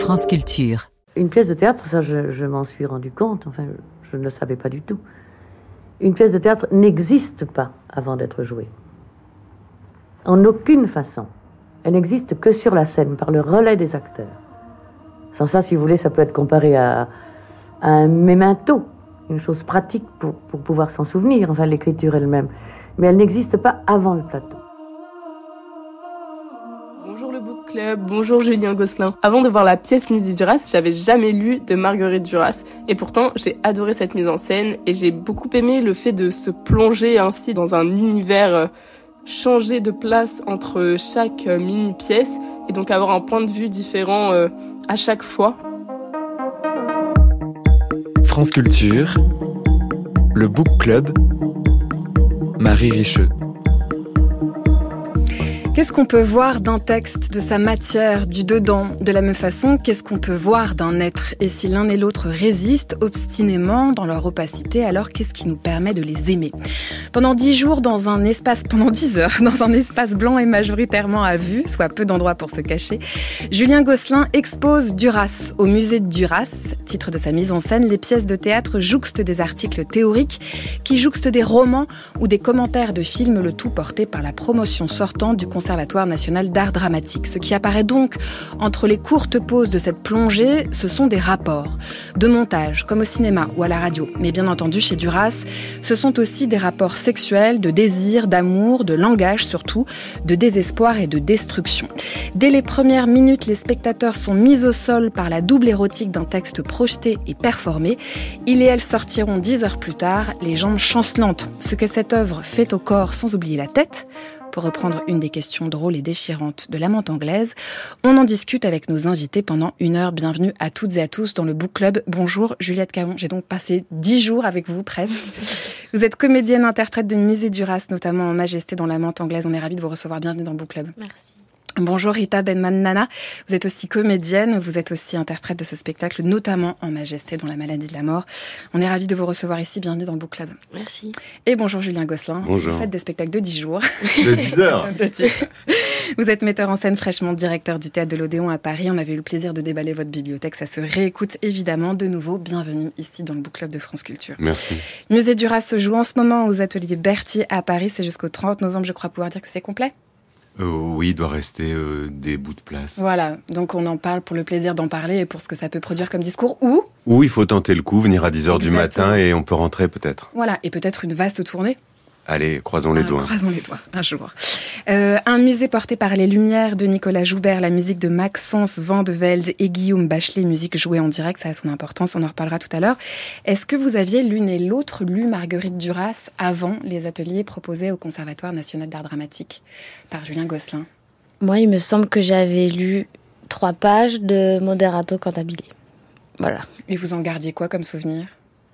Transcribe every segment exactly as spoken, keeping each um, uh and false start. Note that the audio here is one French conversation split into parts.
France Culture. Une pièce de théâtre, ça je, je m'en suis rendu compte, enfin je ne le savais pas du tout. Une pièce de théâtre n'existe pas avant d'être jouée. En aucune façon. Elle n'existe que sur la scène, par le relais des acteurs. Sans ça, si vous voulez, ça peut être comparé à, à un memento, une chose pratique pour, pour pouvoir s'en souvenir, enfin l'écriture elle-même. Mais elle n'existe pas avant le plateau. Bonjour le Book Club, bonjour Julien Gosselin. Avant de voir la pièce Musée Duras, j'avais jamais lu de Marguerite Duras. Et pourtant, j'ai adoré cette mise en scène et j'ai beaucoup aimé le fait de se plonger ainsi dans un univers, euh, changer de place entre chaque euh, mini-pièce et donc avoir un point de vue différent euh, à chaque fois. France Culture, le Book Club, Marie Richeux. Qu'est-ce qu'on peut voir d'un texte, de sa matière, du dedans? De la même façon, qu'est-ce qu'on peut voir d'un être? Et si l'un et l'autre résistent obstinément dans leur opacité, alors qu'est-ce qui nous permet de les aimer? Pendant dix jours, dans un espace, pendant dix heures, dans un espace blanc et majoritairement à vue, soit peu d'endroits pour se cacher, Julien Gosselin expose Duras au musée de Duras. Titre de sa mise en scène, les pièces de théâtre jouxtent des articles théoriques qui jouxtent des romans ou des commentaires de films, le tout porté par la promotion sortante du Conservatoire national d'art dramatique. Ce qui apparaît donc entre les courtes pauses de cette plongée, ce sont des rapports de montage, comme au cinéma ou à la radio. Mais bien entendu, chez Duras, ce sont aussi des rapports sexuels, de désir, d'amour, de langage surtout, de désespoir et de destruction. Dès les premières minutes, les spectateurs sont mis au sol par la double érotique d'un texte projeté et performé. Il et elle sortiront dix heures plus tard, les jambes chancelantes. Ce que cette œuvre fait au corps sans oublier la tête, pour reprendre une des questions drôles et déchirantes de l'amante anglaise. On en discute avec nos invités pendant une heure. Bienvenue à toutes et à tous dans le Book Club. Bonjour Juliette Caron, j'ai donc passé dix jours avec vous presque. Vous êtes comédienne, interprète de Musée Duras, notamment en Majesté dans l'amante anglaise. On est ravis de vous recevoir. Bienvenue dans le Book Club. Merci. Bonjour Rita Benman-Nana, vous êtes aussi comédienne, vous êtes aussi interprète de ce spectacle, notamment en Majesté dans la maladie de la mort. On est ravis de vous recevoir ici, bienvenue dans le Book Club. Merci. Et bonjour Julien Gosselin, bonjour. Vous faites des spectacles de dix jours. De dix heures. de dix. Vous êtes metteur en scène fraîchement directeur du Théâtre de l'Odéon à Paris. On avait eu le plaisir de déballer votre bibliothèque, ça se réécoute évidemment. De nouveau, bienvenue ici dans le Book Club de France Culture. Merci. Musée Duras se joue en ce moment aux ateliers Berthier à Paris, c'est jusqu'au trente novembre, je crois pouvoir dire que c'est complet. Euh, oui, il doit rester euh, des bouts de place. Voilà, donc on en parle pour le plaisir d'en parler et pour ce que ça peut produire comme discours. Ou Ou il faut tenter le coup, venir à dix heures du Exactement. matin et on peut rentrer peut-être. Voilà, et peut-être une vaste tournée. Allez, croisons les Ah, doigts. Croisons les doigts, un jour. Euh, un musée porté par les Lumières de Nicolas Joubert, la musique de Maxence Van de Velde et Guillaume Bachelet, musique jouée en direct, ça a son importance, on en reparlera tout à l'heure. Est-ce que vous aviez l'une et l'autre lu Marguerite Duras avant les ateliers proposés au Conservatoire national d'art dramatique par Julien Gosselin? Moi, il me semble que j'avais lu trois pages de Moderato Cantabile. Voilà. Et vous en gardiez quoi comme souvenir?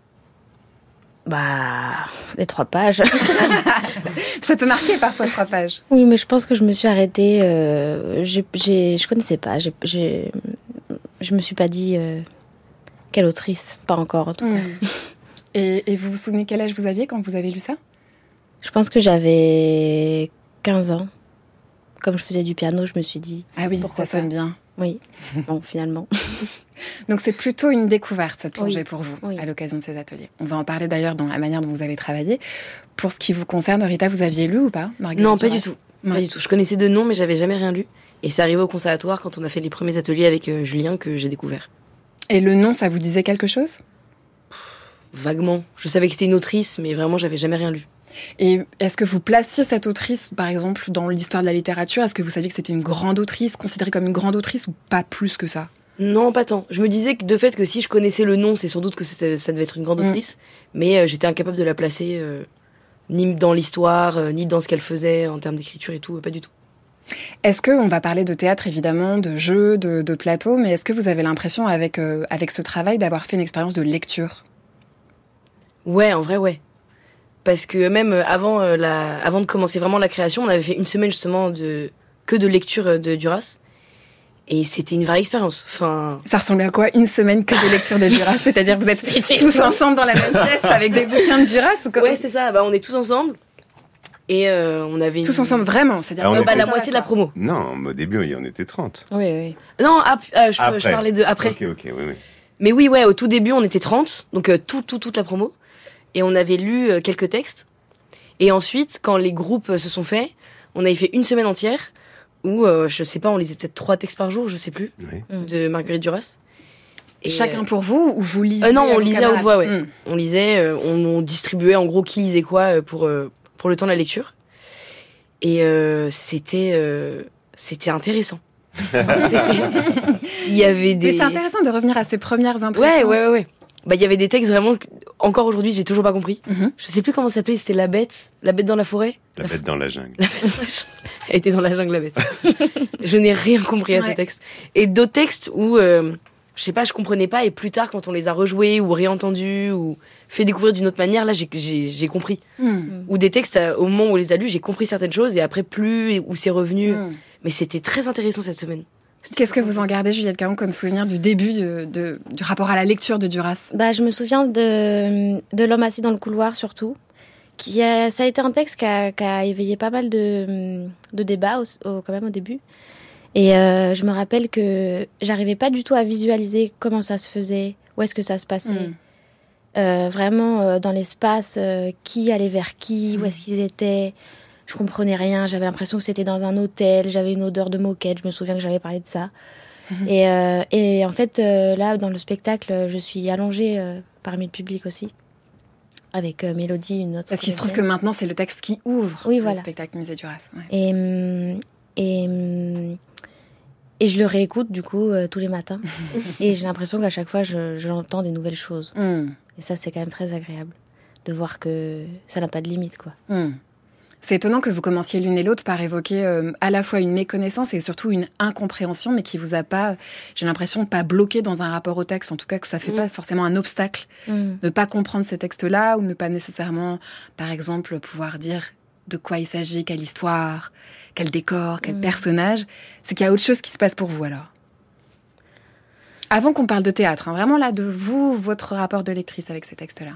Bah, les trois pages. Ça peut marquer parfois trois pages. Oui, mais je pense que je me suis arrêtée. Euh, j'ai, j'ai, je connaissais pas. J'ai, j'ai, je me suis pas dit euh, quelle autrice. Pas encore, en tout cas. Mmh. Et, et vous vous souvenez quel âge vous aviez quand vous avez lu ça? Je pense que j'avais quinze ans. Comme je faisais du piano, je me suis dit... Ah oui, pourquoi ça sonne pas. bien. Oui, bon, finalement. Donc c'est plutôt une découverte, cette plongée oui. pour vous, oui. à l'occasion de ces ateliers. On va en parler d'ailleurs dans la manière dont vous avez travaillé. Pour ce qui vous concerne, Rita, vous aviez lu ou pas Marguerite Non, pas Duras? du tout. Ouais. Pas du tout. Je connaissais de nom, mais j'avais jamais rien lu. Et c'est arrivé au conservatoire quand on a fait les premiers ateliers avec euh, Julien que j'ai découvert. Et le nom, ça vous disait quelque chose? Vaguement. Je savais que c'était une autrice, mais vraiment, j'avais jamais rien lu. Et est-ce que vous placiez cette autrice, par exemple, dans l'histoire de la littérature? Est-ce que vous saviez que c'était une grande autrice, considérée comme une grande autrice, ou pas plus que ça? Non, pas tant. Je me disais que de fait que si je connaissais le nom, c'est sans doute que c'était, ça devait être une grande autrice, mmh. mais euh, j'étais incapable de la placer euh, ni dans l'histoire, euh, ni dans ce qu'elle faisait en termes d'écriture et tout, euh, pas du tout. Est-ce que, on va parler de théâtre évidemment, de jeux, de, de plateau, mais est-ce que vous avez l'impression avec, euh, avec ce travail d'avoir fait une expérience de lecture? Ouais, en vrai, ouais. Parce que même avant, euh, la, avant de commencer vraiment la création, on avait fait une semaine justement de, que de lecture de Duras. Et c'était une vraie expérience. Enfin... Ça ressemblait à quoi, une semaine que de lecture de Duras? C'est-à-dire vous êtes tous ensemble dans la même pièce avec des bouquins de Duras ou comment? Ouais, c'est ça. Bah, on est tous ensemble. Et euh, on avait tous une... ensemble vraiment, c'est-à-dire Ah, on euh, bah, était- la moitié de la promo. Non, au début, il y en était trente. Oui, oui. Non, ap- euh, je, Après. je parlais de après. Ok, ok, oui, oui. Mais oui, ouais, au tout début, on était trente, donc euh, tout, tout, toute la promo. Et on avait lu euh, quelques textes. Et ensuite, quand les groupes euh, se sont faits, on avait fait une semaine entière où, euh, je sais pas, on lisait peut-être trois textes par jour, je sais plus, Oui. de Marguerite Duras. Et, Chacun euh, pour vous ou vous lisez euh, non, à on vos lisait à camarades haute voix, ouais. Hmm. On lisait, euh, on, on distribuait en gros qui lisait quoi euh, pour, euh, pour le temps de la lecture. Et euh, c'était, euh, c'était intéressant. C'était- Il y avait des... Mais c'est intéressant de revenir à ces premières Ouais, impressions. ouais, ouais, ouais. Bah, il y avait des textes vraiment, que- encore aujourd'hui, j'ai toujours pas compris. Mhm. Je sais plus comment ça s'appelait, c'était La Bête, La Bête dans la forêt. La bête dans la jungle. La Bête dans la jungle. Elle était dans la jungle, la bête. Je n'ai rien compris à ce Ouais. texte. Et d'autres textes où, euh, je sais pas, je comprenais pas, et plus tard, quand on les a rejoués, ou réentendus, ou fait découvrir d'une autre manière, là, j'ai, j'ai, j'ai compris. Hmm. Ou des textes, euh, au moment où on les a lus, j'ai compris certaines choses, et après, plus, où c'est revenu. Hmm. Mais c'était très intéressant cette semaine. C'était Qu'est-ce que très vous en intéressant. gardez, Juliette Caron, comme souvenir du début de, de- du rapport à la lecture de Duras? Bah, je me souviens de, de L'homme assis dans le couloir, surtout. Qui a, ça a été un texte qui a, qui a éveillé pas mal de, de débats au, au- quand même au début. Et euh, je me rappelle que j'arrivais pas du tout à visualiser comment ça se faisait, où est-ce que ça se passait. Hmm. Euh, vraiment euh, dans l'espace, euh, qui allait vers qui, où est-ce qu'ils étaient. Je comprenais rien, j'avais l'impression que c'était dans un hôtel, j'avais une odeur de moquette, je me souviens que j'avais parlé de ça. Et, euh, et en fait, euh, là, dans le spectacle, je suis allongée euh, parmi le public aussi, avec euh, Mélodie, une autre Parce qu'il se trouve que comédienne. maintenant, c'est le texte qui ouvre Oui, le voilà. spectacle Musée Duras. Ouais. Et, hum, et, hum, et je le réécoute, du coup, euh, tous les matins. Et j'ai l'impression qu'à chaque fois, je, j'entends des nouvelles choses. Hmm. Et ça, c'est quand même très agréable de voir que ça n'a pas de limite, quoi. Hmm. C'est étonnant que vous commenciez l'une et l'autre par évoquer euh, à la fois une méconnaissance et surtout une incompréhension, mais qui vous a pas, j'ai l'impression, pas bloqué dans un rapport au texte. En tout cas, que ça fait Mm. pas forcément un obstacle Mm. de pas comprendre ces textes-là ou ne pas nécessairement, par exemple, pouvoir dire de quoi il s'agit, quelle histoire, quel décor, quel Mm. personnage. C'est qu'il y a autre chose qui se passe pour vous alors. Avant qu'on parle de théâtre, hein, vraiment là, de vous, votre rapport de lectrice avec ces textes-là.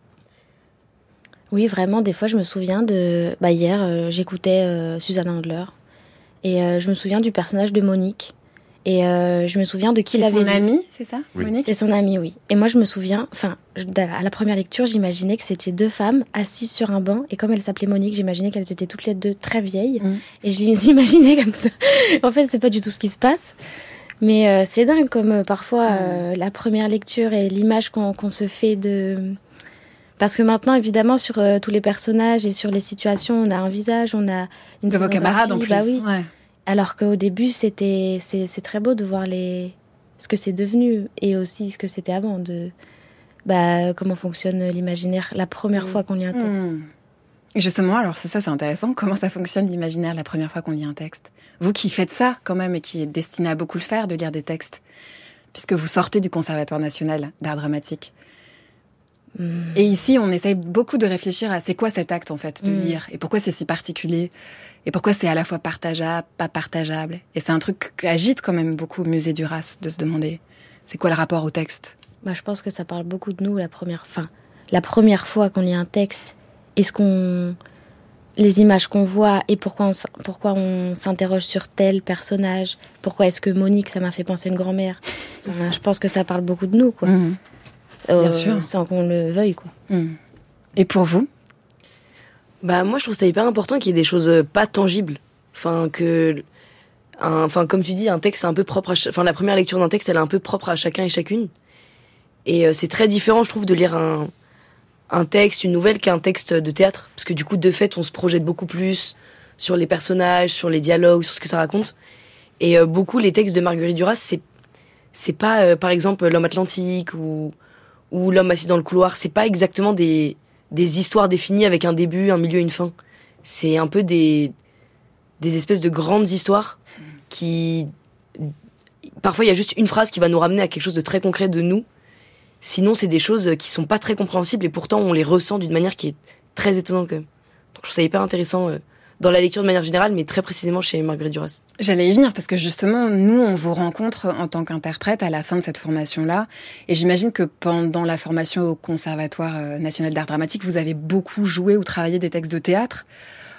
Oui, vraiment, des fois, je me souviens de... Bah, hier, euh, j'écoutais euh, Susanna Handler. Et euh, je me souviens du personnage de Monique. Et euh, je me souviens de qui C'est l'avait son lu. amie, c'est ça, Oui. Monique? C'est son amie, oui. Et moi, je me souviens... Enfin, je- à la première lecture, j'imaginais que c'était deux femmes assises sur un banc. Et comme elles s'appelaient Monique, j'imaginais qu'elles étaient toutes les deux très vieilles. Mm. Et je les imaginais comme ça. En fait, c'est pas du tout ce qui se passe. Mais euh, c'est dingue comme euh, parfois euh, la première lecture et l'image qu'on qu'on se fait de... Parce que maintenant, évidemment, sur euh, tous les personnages et sur les situations, on a un visage, on a une De vos camarades en plus. scénographie, bah oui. Ouais. Alors qu'au début, c'était, c'est, c'est très beau de voir les, ce que c'est devenu et aussi ce que c'était avant, de bah, comment fonctionne l'imaginaire la première Mm. fois qu'on lit un texte. Hmm. Et justement, alors c'est ça, c'est intéressant. Comment ça fonctionne l'imaginaire la première fois qu'on lit un texte? Vous qui faites ça quand même et qui êtes destiné à beaucoup le faire, de lire des textes, puisque vous sortez du Conservatoire national d'art dramatique. Mm. Et ici, on essaye beaucoup de réfléchir à c'est quoi cet acte en fait de Mm. lire et pourquoi c'est si particulier et pourquoi c'est à la fois partageable, pas partageable. Et c'est un truc qui agite quand même beaucoup au Musée Duras de se demander c'est quoi le rapport au texte. Bah, je pense que ça parle beaucoup de nous la première, enfin, la première fois qu'on lit un texte. Est-ce qu'on, les images qu'on voit et pourquoi on, s- pourquoi on s'interroge sur tel personnage, pourquoi est-ce que Monique, ça m'a fait penser à une grand-mère. Enfin, je pense que ça parle beaucoup de nous, quoi. Mhm. Bien sûr. Sans qu'on le veuille, quoi. Mhm. Et pour vous? Bah, moi, je trouve ça hyper important qu'il y ait des choses euh, pas tangibles. Enfin, que. un- Enfin, comme tu dis, un texte, c'est un peu propre à. cha- Enfin, la première lecture d'un texte, elle est un peu propre à chacun et chacune. Et euh, c'est très différent, je trouve, de lire un, un texte, une nouvelle, qu'un texte de théâtre. Parce que du coup, de fait, on se projette beaucoup plus sur les personnages, sur les dialogues, sur ce que ça raconte. Et euh, beaucoup, les textes de Marguerite Duras, c'est. C'est pas, euh, par exemple, L'homme atlantique ou, ou L'homme assis dans le couloir. C'est pas exactement des, des histoires définies avec un début, un milieu, une fin. C'est un peu des, des espèces de grandes histoires qui... Parfois, il y a juste une phrase qui va nous ramener à quelque chose de très concret de nous. Sinon, c'est des choses qui sont pas très compréhensibles et pourtant, on les ressent d'une manière qui est très étonnante quand même. Donc, je trouve ça hyper intéressant euh, dans la lecture de manière générale, mais très précisément chez Marguerite Duras. J'allais y venir parce que justement, nous, on vous rencontre en tant qu'interprète à la fin de cette formation-là. Et j'imagine que pendant la formation au Conservatoire euh, national d'art dramatique, vous avez beaucoup joué ou travaillé des textes de théâtre.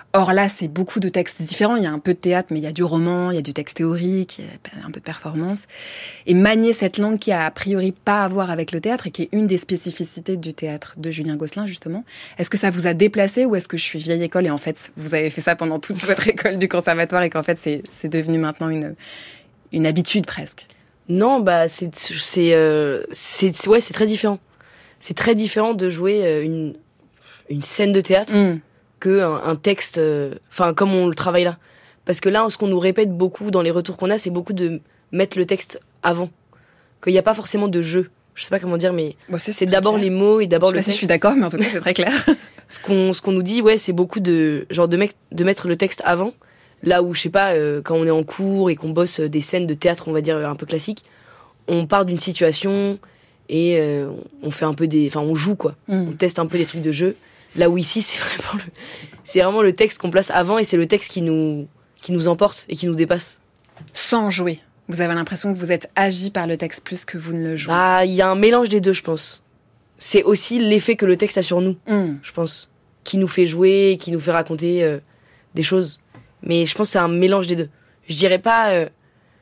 Or là, c'est beaucoup de textes différents. Il y a un peu de théâtre, mais il y a du roman, il y a du texte théorique, il y a un peu de performance. Et manier cette langue qui a a priori pas à voir avec le théâtre et qui est une des spécificités du théâtre de Julien Gosselin, justement. Est-ce que ça vous a déplacé ou est-ce que je suis vieille école et en fait, vous avez fait ça pendant toute votre école du conservatoire et qu'en fait, c'est, c'est devenu maintenant une, une habitude presque? Non, bah, c'est, c'est, euh, c'est, ouais, c'est très différent. C'est très différent de jouer euh, une, une scène de théâtre. Mmh. que un, un texte, enfin euh, comme on le travaille là. Parce que là, ce qu'on nous répète beaucoup dans les retours qu'on a, c'est beaucoup de mettre le texte avant. Qu'il n'y a pas forcément de jeu. Je sais pas comment dire, mais bon, c'est, c'est d'abord clair. Les mots et d'abord je le sais pas texte. Si je suis d'accord, mais en tout cas, c'est très clair. ce qu'on ce qu'on nous dit, ouais, c'est beaucoup de genre de, mec, de mettre le texte avant. Là où je sais pas, euh, quand on est en cours et qu'on bosse des scènes de théâtre, on va dire un peu classiques, on part d'une situation et euh, on fait un peu des, enfin on joue quoi. Mm. On teste un peu des trucs de jeu. Là où ici, c'est vraiment le, c'est vraiment le texte qu'on place avant et c'est le texte qui nous, qui nous emporte et qui nous dépasse. Sans jouer. Vous avez l'impression que vous êtes agi par le texte plus que vous ne le jouez. Ah, il y a un mélange des deux, je pense. C'est aussi l'effet que le texte a sur nous, mm. je pense. Qui nous fait jouer, qui nous fait raconter euh, des choses. Mais je pense que c'est un mélange des deux. Je dirais pas, euh,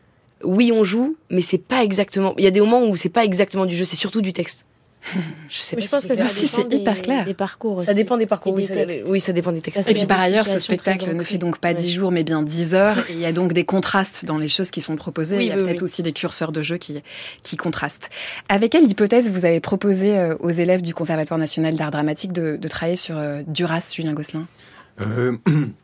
oui, on joue, mais c'est pas exactement, il y a des moments où c'est pas exactement du jeu, c'est surtout du texte. Je sais mais pas je pense si que ça si, c'est hyper clair. Des parcours aussi. Ça dépend des parcours, oui, des ça, oui, ça dépend des textes. Et puis par ailleurs, ce spectacle ne fait donc pas dix ouais. jours, mais bien dix heures. Et il y a donc des contrastes dans les choses qui sont proposées. Oui, il y a oui, peut-être oui. aussi des curseurs de jeu qui, qui contrastent. Avec quelle hypothèse vous avez proposé aux élèves du Conservatoire national d'art dramatique de, de travailler sur euh, Duras, Julien Gosselin? euh...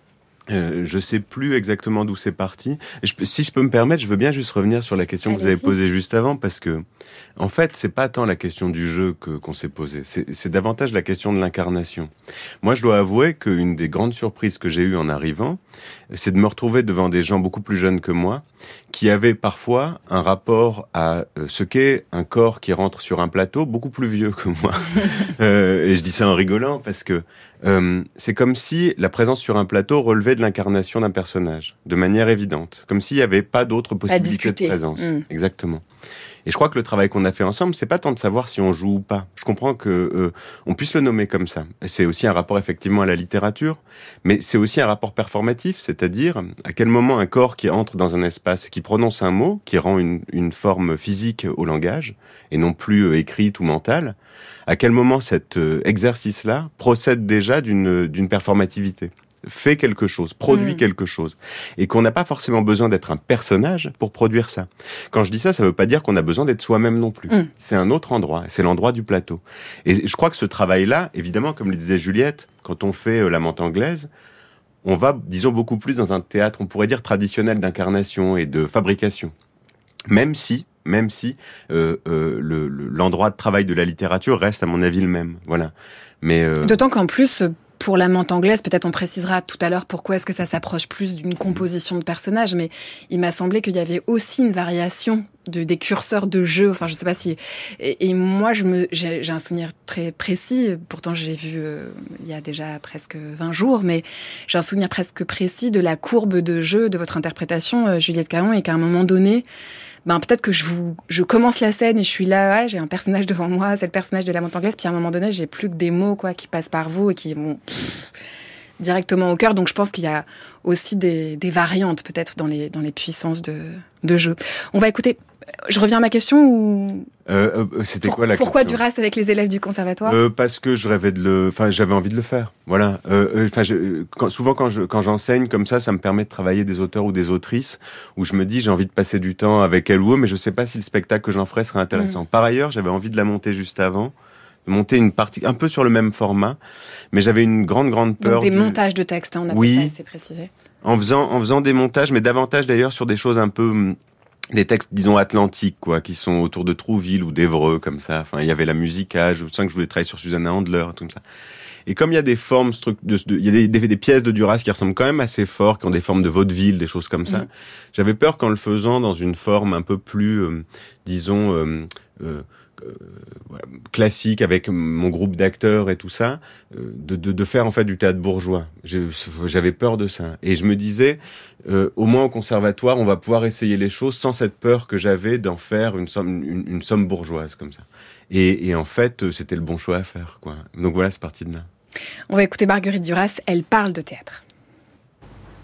Euh, je sais plus exactement d'où c'est parti. Je, si je peux me permettre, je veux bien juste revenir sur la question Allez-y. que vous avez posée juste avant, parce que, en fait, c'est pas tant la question du jeu que, qu'on s'est posée, c'est, c'est davantage la question de l'incarnation. Moi, je dois avouer qu'une des grandes surprises que j'ai eues en arrivant, c'est de me retrouver devant des gens beaucoup plus jeunes que moi, qui avaient parfois un rapport à ce qu'est un corps qui rentre sur un plateau beaucoup plus vieux que moi. euh, et je dis ça en rigolant, parce que Euh, c'est comme si la présence sur un plateau relevait de l'incarnation d'un personnage, de manière évidente, comme s'il n'y avait pas d'autres possibilités de présence. Mmh. Exactement. Et je crois que le travail qu'on a fait ensemble, c'est pas tant de savoir si on joue ou pas. Je comprends que euh, on puisse le nommer comme ça. C'est aussi un rapport effectivement à la littérature, mais c'est aussi un rapport performatif, c'est-à-dire à quel moment un corps qui entre dans un espace, qui prononce un mot, qui rend une, une forme physique au langage, et non plus euh, écrite ou mentale, à quel moment cet euh, exercice-là procède déjà d'une, d'une performativité, fait quelque chose, produit mmh. quelque chose, et qu'on n'a pas forcément besoin d'être un personnage pour produire ça. Quand je dis ça, ça ne veut pas dire qu'on a besoin d'être soi-même non plus. Mmh. C'est un autre endroit, c'est l'endroit du plateau. Et je crois que ce travail-là, évidemment, comme le disait Juliette, quand on fait euh, La Menthe anglaise, on va, disons, beaucoup plus dans un théâtre, on pourrait dire traditionnel d'incarnation et de fabrication. Même si, même si euh, euh, le, le, l'endroit de travail de la littérature reste, à mon avis, le même. Voilà. Mais euh... D'autant qu'en plus, pour La Menthe anglaise, peut-être on précisera tout à l'heure pourquoi est-ce que ça s'approche plus d'une composition de personnages, mais il m'a semblé qu'il y avait aussi une variation de, des curseurs de jeu. Enfin, je sais pas si. Et, et moi, je me, j'ai, j'ai un souvenir très précis. Pourtant, j'ai vu euh, il y a déjà presque vingt jours, mais j'ai un souvenir presque précis de la courbe de jeu de votre interprétation, euh, Juliette Caron, et qu'à un moment donné, ben peut-être que je vous, je commence la scène et je suis là, ouais, j'ai un personnage devant moi, c'est le personnage de La Menthe anglaise, puis à un moment donné, j'ai plus que des mots quoi qui passent par vous et qui vont pff, directement au cœur. Donc je pense qu'il y a aussi des, des variantes peut-être dans les dans les puissances de de jeu. On va écouter. Je reviens à ma question ou euh, euh, c'était Pour, quoi la pourquoi question? Duras avec les élèves du conservatoire? euh, Parce que je rêvais de le, enfin j'avais envie de le faire. Voilà. Euh, enfin euh, quand, souvent quand je quand j'enseigne comme ça, ça me permet de travailler des auteurs ou des autrices où je me dis j'ai envie de passer du temps avec elle ou eux, mais je sais pas si le spectacle que j'en ferais serait intéressant. Mmh. Par ailleurs, j'avais envie de la monter juste avant, de monter une partie un peu sur le même format, mais j'avais une grande grande peur. Donc des du... montages de textes, hein, on a oui, pas assez précisé. En faisant en faisant des montages, mais davantage d'ailleurs sur des choses un peu des textes, disons, atlantiques, quoi, qui sont autour de Trouville ou d'Évreux, comme ça. Enfin, il y avait la musica, je sens que je voulais travailler sur Susanna Handler, tout comme ça. Et comme il y a des formes, de, de, il y a des, des, des pièces de Duras qui ressemblent quand même assez fort, qui ont des formes de vaudeville, des choses comme ça. Mmh. J'avais peur qu'en le faisant dans une forme un peu plus, euh, disons, euh, euh, euh, voilà, classique, avec mon groupe d'acteurs et tout ça, euh, de, de, de faire en fait du théâtre bourgeois. J'ai, j'avais peur de ça. Et je me disais, euh, au moins au conservatoire, on va pouvoir essayer les choses sans cette peur que j'avais d'en faire une somme, une, une somme bourgeoise comme ça. Et, et en fait, c'était le bon choix à faire, quoi. Donc voilà, c'est parti de là. On va écouter Marguerite Duras, elle parle de théâtre.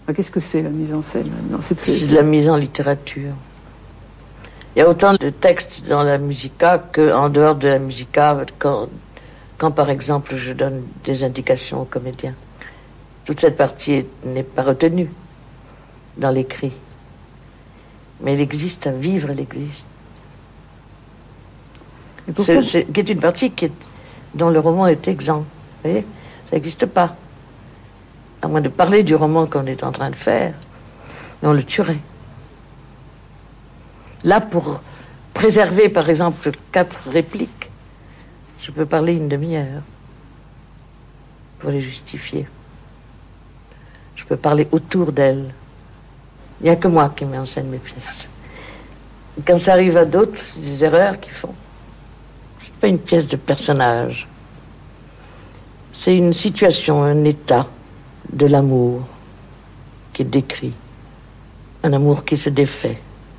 Qu'est-ce que c'est la mise en scène maintenant? C'est, c'est de la mise en littérature. Il y a autant de textes dans la musica qu'en dehors de la musica, quand, quand par exemple je donne des indications aux comédiens. Toute cette partie n'est pas retenue dans l'écrit. Mais elle existe à vivre, elle existe. C'est, c'est, qui est une partie qui est, dont le roman est exempt. Vous voyez, ça n'existe pas. À moins de parler du roman qu'on est en train de faire, mais on le tuerait. Là, pour préserver, par exemple, quatre répliques, je peux parler une demi-heure pour les justifier. Je peux parler autour d'elles. Il n'y a que moi qui mets en scène mes pièces. Quand ça arrive à d'autres, c'est des erreurs qu'ils font. C'est pas une pièce de personnage. C'est une situation, un état de l'amour qui est décrit. Un amour qui se défait.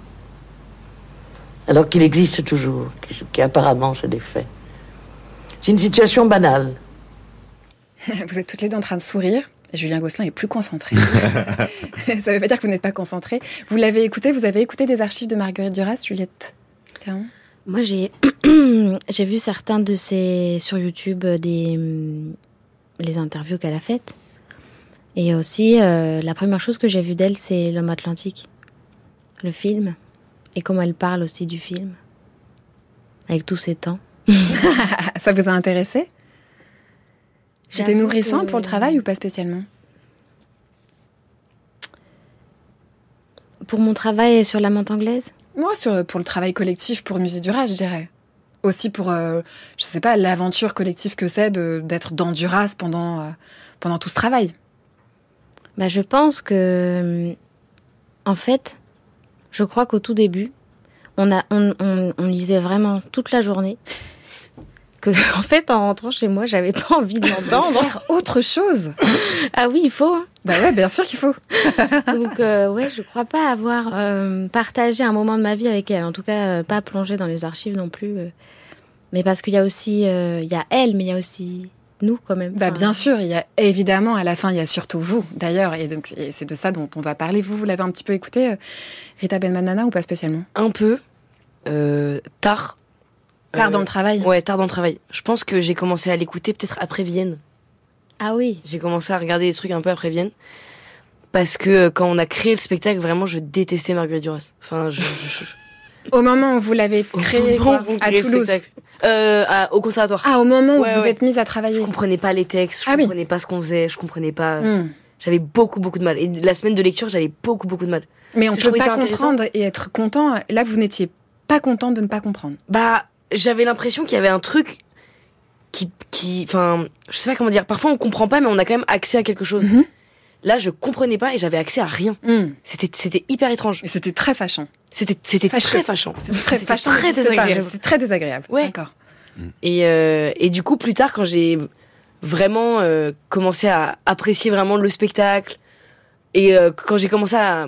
Alors qu'il existe toujours, qui, qui apparemment se défait. C'est une situation banale. Vous êtes toutes les deux en train de sourire. Julien Gosselin est plus concentré. Ça ne veut pas dire que vous n'êtes pas concentré. Vous l'avez écouté, vous avez écouté des archives de Marguerite Duras, Juliette Caron? Moi, j'ai j'ai vu certains de ces sur YouTube, des les interviews qu'elle a faites. Et aussi, euh, la première chose que j'ai vue d'elle, c'est L'Homme Atlantique, le film, et comment elle parle aussi du film, avec tous ces temps. Ça vous a intéressé? C'était J'avoue nourrissant que... pour le travail ou pas spécialement? Pour mon travail sur la menthe anglaise? Moi, sur, pour le travail collectif pour Musée Duras, je dirais. Aussi pour, euh, je sais pas, l'aventure collective que c'est de, d'être dans Duras pendant, euh, pendant tout ce travail. Bah, je pense que, en fait, je crois qu'au tout début, on, a, on, on, on lisait vraiment toute la journée. Que, en fait, en rentrant chez moi, j'avais pas envie de l'entendre. Faire autre chose. Ah oui, il faut. Hein. Bah ouais, bien sûr qu'il faut. Donc, euh, ouais, je crois pas avoir euh, partagé un moment de ma vie avec elle. En tout cas, euh, pas plongé dans les archives non plus. Euh. Mais parce qu'il y a aussi, euh, il y a elle, mais il y a aussi nous quand même. Bah enfin, bien sûr, il y a évidemment à la fin, il y a surtout vous d'ailleurs, et donc et c'est de ça dont on va parler. Vous, vous l'avez un petit peu écouté, Rita Benmanana, ou pas spécialement? Un peu, euh, tard. Tard euh, dans le travail. Ouais, tard dans le travail. Je pense que j'ai commencé à l'écouter peut-être après Vienne. Ah oui. J'ai commencé à regarder des trucs un peu après Vienne. Parce que quand on a créé le spectacle, vraiment, je détestais Marguerite Duras. Enfin, je... je... Au moment où vous l'avez créé, quoi, à Toulouse. Euh, à, au conservatoire. Ah, au moment où ouais, vous ouais. êtes mise à travailler. Je comprenais pas les textes, je ah, comprenais oui. pas ce qu'on faisait, je comprenais pas. Mm. J'avais beaucoup, beaucoup de mal. Et la semaine de lecture, j'avais beaucoup, beaucoup de mal. Mais on peut pas comprendre et être content. Là, vous n'étiez pas content de ne pas comprendre. Bah, j'avais l'impression qu'il y avait un truc qui, qui, enfin, je sais pas comment dire. Parfois, on comprend pas, mais on a quand même accès à quelque chose. Mm-hmm. Là, je comprenais pas et j'avais accès à rien. Mm. C'était, c'était hyper étrange. Et c'était très fâchant. C'était, c'était très fâchant. C'était très c'était fâchant. Très désagréable. C'était très désagréable. Ouais. D'accord. Et, euh, et du coup, plus tard, quand j'ai vraiment euh, commencé à apprécier vraiment le spectacle, et euh, quand j'ai commencé à,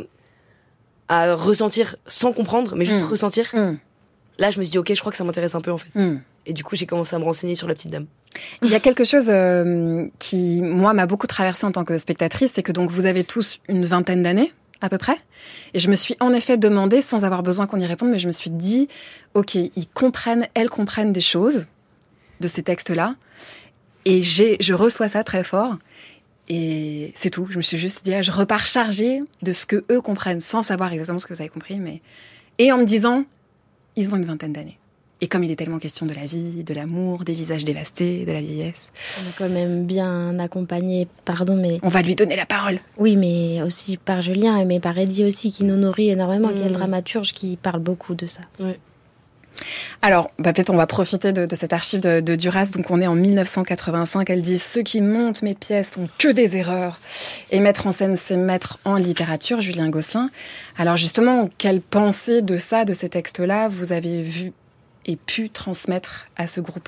à ressentir sans comprendre, mais juste mmh. ressentir, mmh. là, je me suis dit, ok, je crois que ça m'intéresse un peu, en fait. Mmh. Et du coup, j'ai commencé à me renseigner sur La Petite Dame. Il y a quelque chose euh, qui, moi, m'a beaucoup traversée en tant que spectatrice, c'est que donc vous avez tous une vingtaine d'années, à peu près. Et je me suis en effet demandé, sans avoir besoin qu'on y réponde, mais je me suis dit, ok, ils comprennent, elles comprennent des choses de ces textes-là. Et j'ai, je reçois ça très fort. Et c'est tout. Je me suis juste dit, ah, je repars chargée de ce que eux comprennent, sans savoir exactement ce que vous avez compris, mais et en me disant, ils ont une vingtaine d'années. Et comme il est tellement question de la vie, de l'amour, des visages dévastés, de la vieillesse. On est quand même bien accompagné, pardon, mais... On va lui donner la parole. Oui, mais aussi par Julien, mais par Eddie aussi, qui nous nourrit énormément, mmh. qui est le dramaturge, qui parle beaucoup de ça. Ouais. Alors, bah, peut-être on va profiter de, de cette archive de, de Duras. Donc, on est en mille neuf cent quatre-vingt-cinq. Elle dit « Ceux qui montent mes pièces font que des erreurs. Et mettre en scène, c'est mettre en littérature. » Julien Gosselin. Alors, justement, quelle pensée de ça, de ces textes-là, vous avez vu et pu transmettre à ce groupe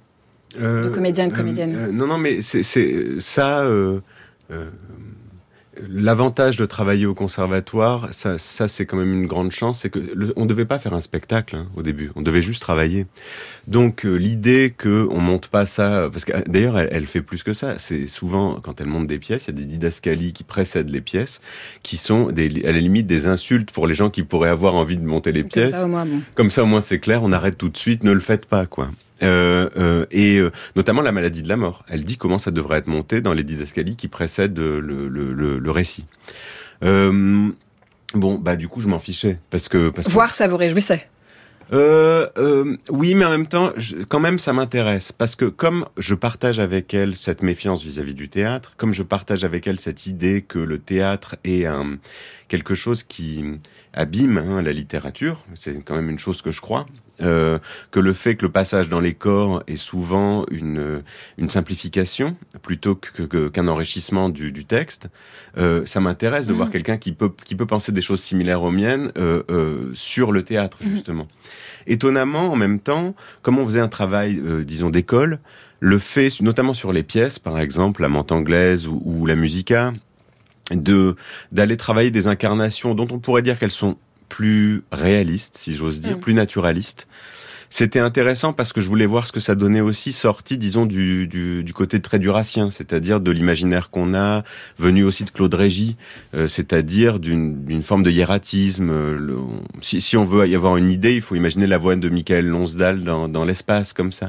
euh, de comédiens et de comédiennes? euh, euh, Non, non, mais c'est, c'est ça... Euh, euh, L'avantage de travailler au conservatoire, ça, ça c'est quand même une grande chance, c'est que le, on devait pas faire un spectacle hein, au début, on devait juste travailler. Donc euh, l'idée que on monte pas ça, parce que d'ailleurs elle, elle fait plus que ça. C'est souvent quand elle monte des pièces, il y a des didascalies qui précèdent les pièces, qui sont des, à la limite des insultes pour les gens qui pourraient avoir envie de monter les Comme pièces. ça au moins, bon. Comme ça au moins c'est clair, on arrête tout de suite, ne le faites pas quoi. Euh, euh, et euh, notamment la maladie de la mort. Elle dit comment ça devrait être monté dans les didascalies qui précèdent le, le, le, le récit. Euh, bon, bah du coup, je m'en fichais parce que parce Voir, que, ça vous réjouissait. Euh, euh, oui, mais en même temps, je, quand même, ça m'intéresse parce que comme je partage avec elle cette méfiance vis-à-vis du théâtre, comme je partage avec elle cette idée que le théâtre est un quelque chose qui abîme hein, la littérature, c'est quand même une chose que je crois. Euh, que le fait que le passage dans les corps est souvent une une simplification plutôt que, que qu'un enrichissement du, du texte, euh, ça m'intéresse de mmh. voir quelqu'un qui peut qui peut penser des choses similaires aux miennes euh, euh, sur le théâtre justement. Mmh. Étonnamment, en même temps, comme on faisait un travail, euh, disons d'école, le fait, notamment sur les pièces, par exemple, la Menthe anglaise ou, ou la Musica, de d'aller travailler des incarnations dont on pourrait dire qu'elles sont plus réaliste, si j'ose dire, mmh. plus naturaliste. C'était intéressant parce que je voulais voir ce que ça donnait aussi sorti, disons, du, du, du côté très durassien, c'est-à-dire de l'imaginaire qu'on a, venu aussi de Claude Régis, euh, c'est-à-dire d'une, d'une forme de hiératisme. Euh, le, si, si on veut y avoir une idée, il faut imaginer la voix de Michael Lonsdal dans, dans l'espace, comme ça.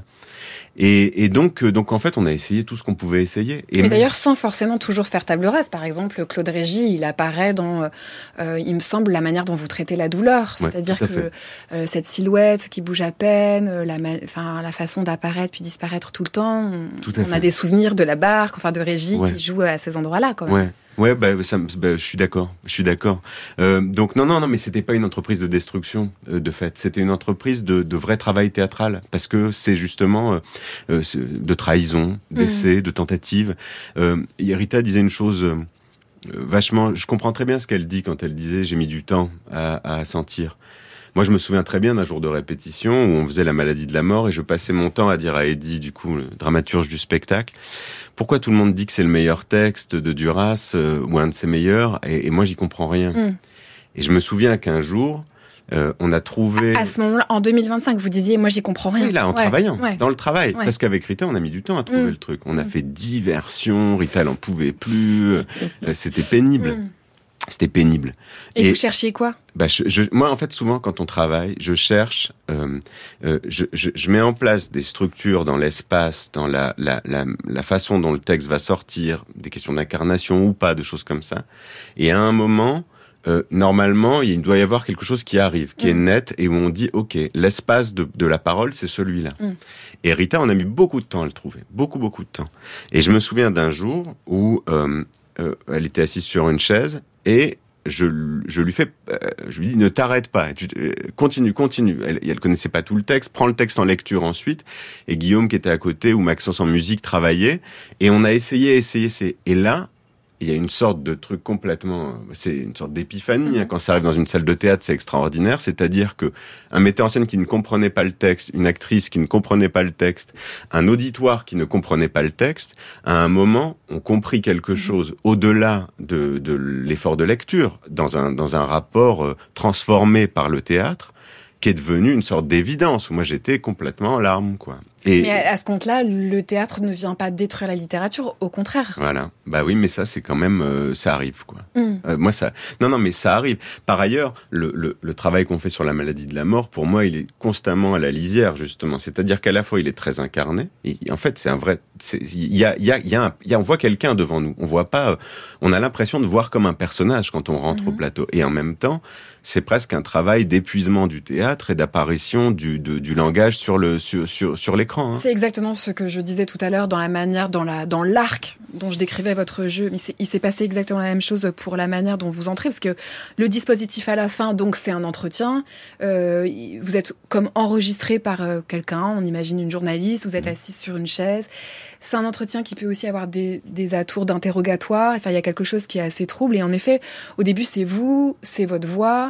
Et, et donc, donc en fait, on a essayé tout ce qu'on pouvait essayer. Et mais d'ailleurs, sans forcément toujours faire table rase. Par exemple, Claude Régis, il apparaît dans, euh, il me semble, la manière dont vous traitez la douleur. Ouais, c'est-à-dire que euh, cette silhouette qui bouge à peine, la, enfin, la façon d'apparaître puis disparaître tout le temps. On, tout à on fait. a des souvenirs de la barque, enfin de Régis ouais. qui joue à ces endroits-là, quand même. Ouais. Ouais, bah, ça, bah, je suis d'accord, je suis d'accord. Euh, donc non, non, non, mais c'était pas une entreprise de destruction, euh, de fait. C'était une entreprise de, de vrai travail théâtral, parce que c'est justement euh, c'est de trahison, d'essai, mmh. de tentative. Euh, Rita disait une chose euh, vachement. Je comprends très bien ce qu'elle dit quand elle disait j'ai mis du temps à, à sentir. Moi, je me souviens très bien d'un jour de répétition où on faisait la maladie de la mort et je passais mon temps à dire à Eddie, du coup, le dramaturge du spectacle, pourquoi tout le monde dit que c'est le meilleur texte de Duras euh, ou un de ses meilleurs et, et moi, j'y comprends rien. Mm. Et je me souviens qu'un jour, euh, on a trouvé... À, à ce moment-là, en deux mille vingt-cinq, vous disiez, moi, j'y comprends rien. Oui, là, en ouais, travaillant, ouais. dans le travail. Ouais. Parce qu'avec Rita, on a mis du temps à trouver mm. le truc. On a mm. fait dix versions, Rita, elle en pouvait plus. euh, c'était pénible. Mm. C'était pénible. Et, et vous cherchiez quoi ? Bah, je, je, moi, en fait, souvent, quand on travaille, je cherche, euh, euh, je, je, je mets en place des structures dans l'espace, dans la, la, la, la façon dont le texte va sortir, des questions d'incarnation ou pas, de choses comme ça. Et à un moment, euh, normalement, il doit y avoir quelque chose qui arrive, qui mmh. est net, et où on dit, OK, l'espace de, de la parole, c'est celui-là. Mmh. Et Rita, on a mis beaucoup de temps à le trouver, beaucoup, beaucoup de temps. Et je me souviens d'un jour où euh, euh, elle était assise sur une chaise, et je, je lui fais, euh, je lui dis ne t'arrête pas, tu, euh, continue, continue. Elle, elle connaissait pas tout le texte, prends le texte en lecture ensuite. Et Guillaume qui était à côté ou Maxence en musique travaillait et on a essayé, essayé, essayé. Et là, il y a une sorte de truc complètement, c'est une sorte d'épiphanie hein, quand ça arrive dans une salle de théâtre, c'est extraordinaire. C'est-à-dire que un metteur en scène qui ne comprenait pas le texte, une actrice qui ne comprenait pas le texte, un auditoire qui ne comprenait pas le texte, à un moment, ont compris quelque chose au-delà de, de l'effort de lecture, dans un dans un rapport euh, transformé par le théâtre, qui est devenu une sorte d'évidence où moi j'étais complètement en larmes, quoi. Et mais à ce compte-là, le théâtre ne vient pas détruire la littérature, au contraire. Voilà. Bah oui, mais ça, c'est quand même, euh, ça arrive, quoi. Mm. Euh, moi, ça, non, non, mais ça arrive. Par ailleurs, le, le, le travail qu'on fait sur la maladie de la mort, pour moi, il est constamment à la lisière, justement. C'est-à-dire qu'à la fois, il est très incarné. Et, en fait, c'est un vrai, il y a, il y a, il y a, un, y a, on voit quelqu'un devant nous. On voit pas, euh, on a l'impression de voir comme un personnage quand on rentre mm. au plateau. Et en même temps, c'est presque un travail d'épuisement du théâtre et d'apparition du, de, du langage sur le, sur, sur, sur l'écran. Hein. C'est exactement ce que je disais tout à l'heure dans la manière, dans la, dans l'arc dont je décrivais votre jeu. Mais c'est, il s'est passé exactement la même chose pour la manière dont vous entrez, parce que le dispositif à la fin, donc c'est un entretien. Euh, vous êtes comme enregistré par euh, quelqu'un, on imagine une journaliste, vous êtes assis sur une chaise. C'est un entretien qui peut aussi avoir des, des atours d'interrogatoire. Enfin, il y a quelque chose qui est assez trouble. Et en effet, au début, c'est vous, c'est votre voix,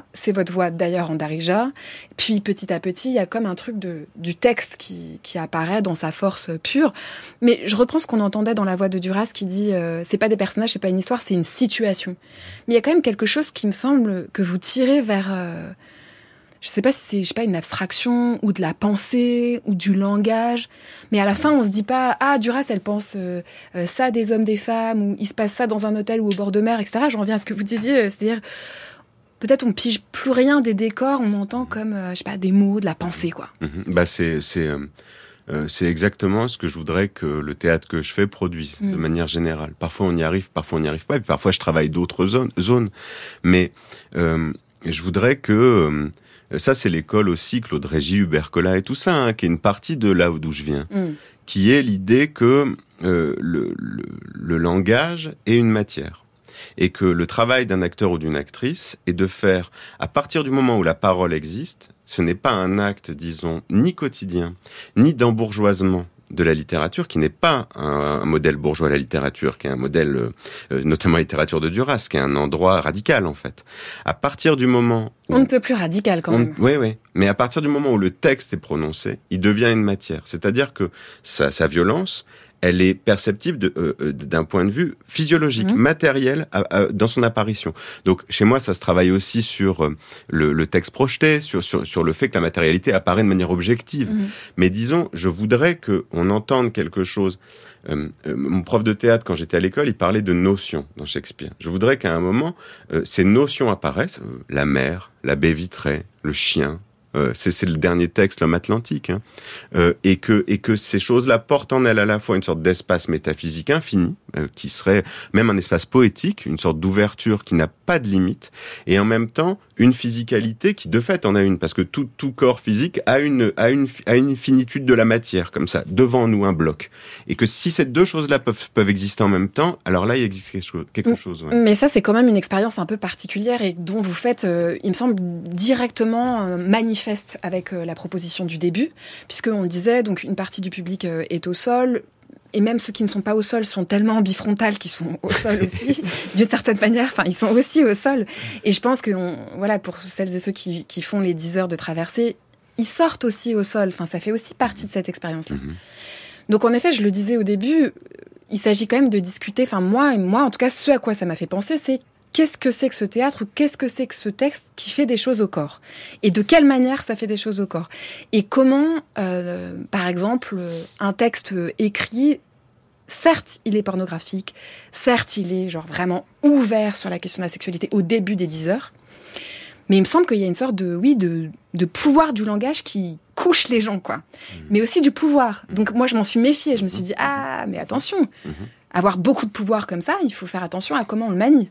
c'est votre voix d'ailleurs en Darija. Puis petit à petit, il y a comme un truc de, du texte qui, qui apparaît dans sa force pure. Mais je reprends ce qu'on entendait dans la voix de Duras qui dit euh, c'est pas des personnages, c'est pas une histoire, c'est une situation. Mais il y a quand même quelque chose qui me semble que vous tirez vers... Euh, je sais pas si c'est je sais pas, une abstraction ou de la pensée ou du langage. Mais à la fin, on se dit pas « Ah, Duras, elle pense euh, euh, ça des hommes, des femmes » ou « Il se passe ça dans un hôtel ou au bord de mer, et cetera » Je reviens à ce que vous disiez, c'est-à-dire... Peut-être on pige plus rien des décors, on entend comme, euh, je sais pas, des mots, de la pensée, quoi. Mmh. Bah c'est c'est euh, euh, c'est exactement ce que je voudrais que le théâtre que je fais produise mmh. de manière générale. Parfois on y arrive, parfois on n'y arrive pas, et puis parfois je travaille d'autres zones, zones. Mais euh, je voudrais que euh, ça c'est l'école aussi, Claude Régis, Hubert Collat et tout ça, hein, qui est une partie de là d'où je viens, mmh. qui est l'idée que euh, le, le, le langage est une matière. Et que le travail d'un acteur ou d'une actrice est de faire, à partir du moment où la parole existe, ce n'est pas un acte, disons, ni quotidien, ni d'embourgeoisement de la littérature, qui n'est pas un, un modèle bourgeois, la littérature, qui est un modèle, euh, notamment la littérature de Duras, qui est un endroit radical, en fait. À partir du moment où... On ne peut plus radical, quand on, même. Oui, oui. Mais à partir du moment où le texte est prononcé, il devient une matière. C'est-à-dire que sa, sa violence... elle est perceptible de, euh, d'un point de vue physiologique, mmh. matériel, à, à, dans son apparition. Donc, chez moi, ça se travaille aussi sur euh, le, le texte projeté, sur, sur, sur le fait que la matérialité apparaît de manière objective. Mmh. Mais disons, je voudrais qu'on entende quelque chose. Euh, euh, mon prof de théâtre, quand j'étais à l'école, il parlait de notions dans Shakespeare. Je voudrais qu'à un moment, euh, ces notions apparaissent. Euh, la mer, la baie vitrée, le chien... Euh, c'est, c'est le dernier texte, l'homme atlantique, hein. euh, et que et que ces choses-là portent en elles à la fois une sorte d'espace métaphysique infini, euh, qui serait même un espace poétique, une sorte d'ouverture qui n'a pas de limite, et en même temps une physicalité qui de fait en a une, parce que tout tout corps physique a une a une a une finitude de la matière comme ça devant nous, un bloc, et que si ces deux choses-là peuvent peuvent exister en même temps, alors là il existe quelque chose. Quelque chose ouais. Mais ça c'est quand même une expérience un peu particulière et dont vous faites, euh, il me semble, directement euh, manifeste avec euh, la proposition du début, puisque on le disait, donc une partie du public euh, est au sol. Et même ceux qui ne sont pas au sol sont tellement bifrontales qu'ils sont au sol aussi, d'une certaine manière. Enfin, ils sont aussi au sol. Et je pense que, on, voilà, pour celles et ceux qui, qui font les dix heures de traversée, ils sortent aussi au sol. Enfin, ça fait aussi partie de cette expérience-là. Mmh. Donc, en effet, je le disais au début, il s'agit quand même de discuter. Enfin, moi, moi, en tout cas, ce à quoi ça m'a fait penser, c'est qu'est-ce que c'est que ce théâtre ou qu'est-ce que c'est que ce texte qui fait des choses au corps ? Et de quelle manière ça fait des choses au corps ? Et comment, euh, par exemple, un texte écrit, certes, il est pornographique, certes, il est genre vraiment ouvert sur la question de la sexualité au début des dix heures, mais il me semble qu'il y a une sorte de, oui, de, de pouvoir du langage qui couche les gens, quoi. Mmh. Mais aussi du pouvoir. Donc moi, je m'en suis méfiée. Je me suis dit, ah, mais attention, mmh. avoir beaucoup de pouvoir comme ça, il faut faire attention à comment on le manie.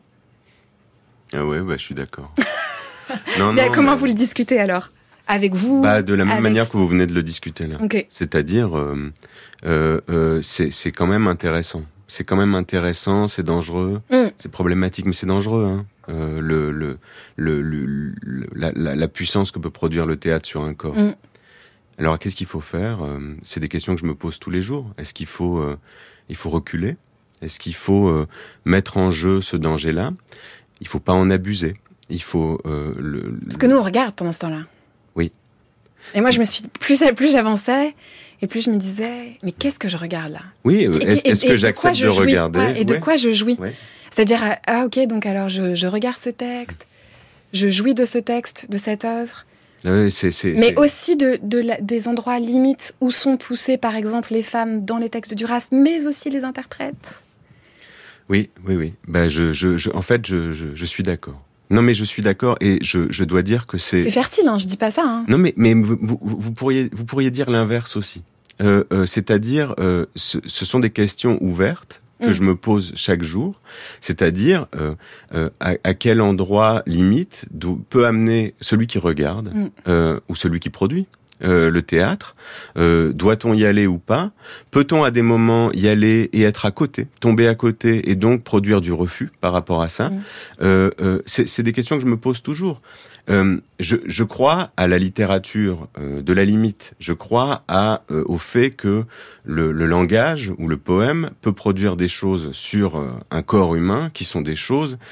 Ah ouais, bah, je suis d'accord. non, non, comment mais... vous le discutez alors ? Avec vous ? Bah, de la même avec... manière que vous venez de le discuter là. Okay. C'est-à-dire, euh, euh, euh, c'est, c'est quand même intéressant. C'est quand même intéressant, c'est dangereux, mm. c'est problématique, mais c'est dangereux. Hein. Euh, le, le, le, le, le, la, la, la puissance que peut produire le théâtre sur un corps. Mm. Alors, qu'est-ce qu'il faut faire ? euh, C'est des questions que je me pose tous les jours. Est-ce qu'il faut, euh, il faut reculer ? Est-ce qu'il faut euh, mettre en jeu ce danger-là ? Il faut pas en abuser. Il faut euh, le. Parce que nous on regarde pendant ce temps-là. Oui. Et moi je me suis plus plus j'avançais et plus je me disais mais qu'est-ce que je regarde là ? Oui. Euh, est-ce, est-ce que j'accepte de regarder ? Ouais, et de ouais. quoi je jouis ? Ouais. C'est-à-dire ah ok donc alors je je regarde ce texte, je jouis de ce texte, de cette œuvre. Oui, c'est, c'est, mais c'est... aussi de, de la, des endroits limites où sont poussées par exemple les femmes dans les textes de Duras, mais aussi les interprètes. Oui, oui, oui. Ben, je, je, je, en fait, je, je, je suis d'accord. Non, mais je suis d'accord et je, je dois dire que c'est. C'est fertile, hein. Je dis pas ça. Hein. Non, mais, mais vous, vous pourriez, vous pourriez dire l'inverse aussi. Euh, euh, c'est-à-dire, euh, ce, ce sont des questions ouvertes que mmh. je me pose chaque jour. C'est-à-dire, euh, euh, à, à quel endroit limite d'où peut amener celui qui regarde mmh. euh, ou celui qui produit. Euh, le théâtre, euh, doit-on y aller ou pas ? Peut-on à des moments y aller et être à côté, tomber à côté et donc produire du refus par rapport à ça ? mmh. euh, euh, c'est, c'est des questions que je me pose toujours. Euh, je, je crois à la littérature euh, de la limite. Je crois à, euh, au fait que le, le langage ou le poème peut produire des choses sur euh, un corps humain qui sont des choses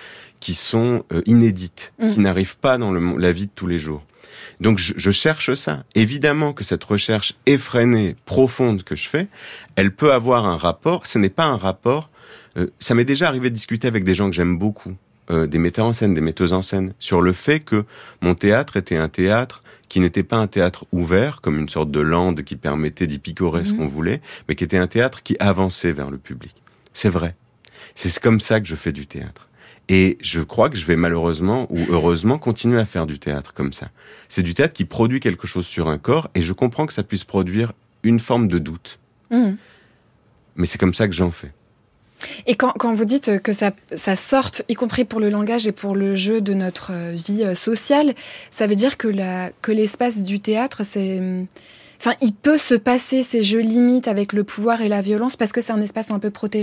qui sont euh, inédites, Mmh. qui n'arrivent pas dans le, la vie de tous les jours. Donc je, je cherche ça. Évidemment que cette recherche effrénée, profonde que je fais, elle peut avoir un rapport. Ce n'est pas un rapport. Euh, ça m'est déjà arrivé de discuter avec des gens que j'aime beaucoup, euh, des metteurs en scène, des metteuses en scène, sur le fait que mon théâtre était un théâtre qui n'était pas un théâtre ouvert, comme une sorte de lande qui permettait d'y picorer mmh. ce qu'on voulait, mais qui était un théâtre qui avançait vers le public. C'est vrai. C'est comme ça que je fais du théâtre. Et je crois que je vais malheureusement ou heureusement continuer à faire du théâtre comme ça. C'est du théâtre qui produit quelque chose sur un corps et je comprends que ça puisse produire une forme de doute. Mmh. Mais c'est comme ça que j'en fais. Et quand, quand vous dites que ça, ça sorte, y compris pour le langage et pour le jeu de notre vie sociale, ça veut dire que, la, que l'espace du théâtre, c'est... Enfin, il peut se passer ces jeux limites avec le pouvoir et la violence parce que c'est un espace un peu protégé ?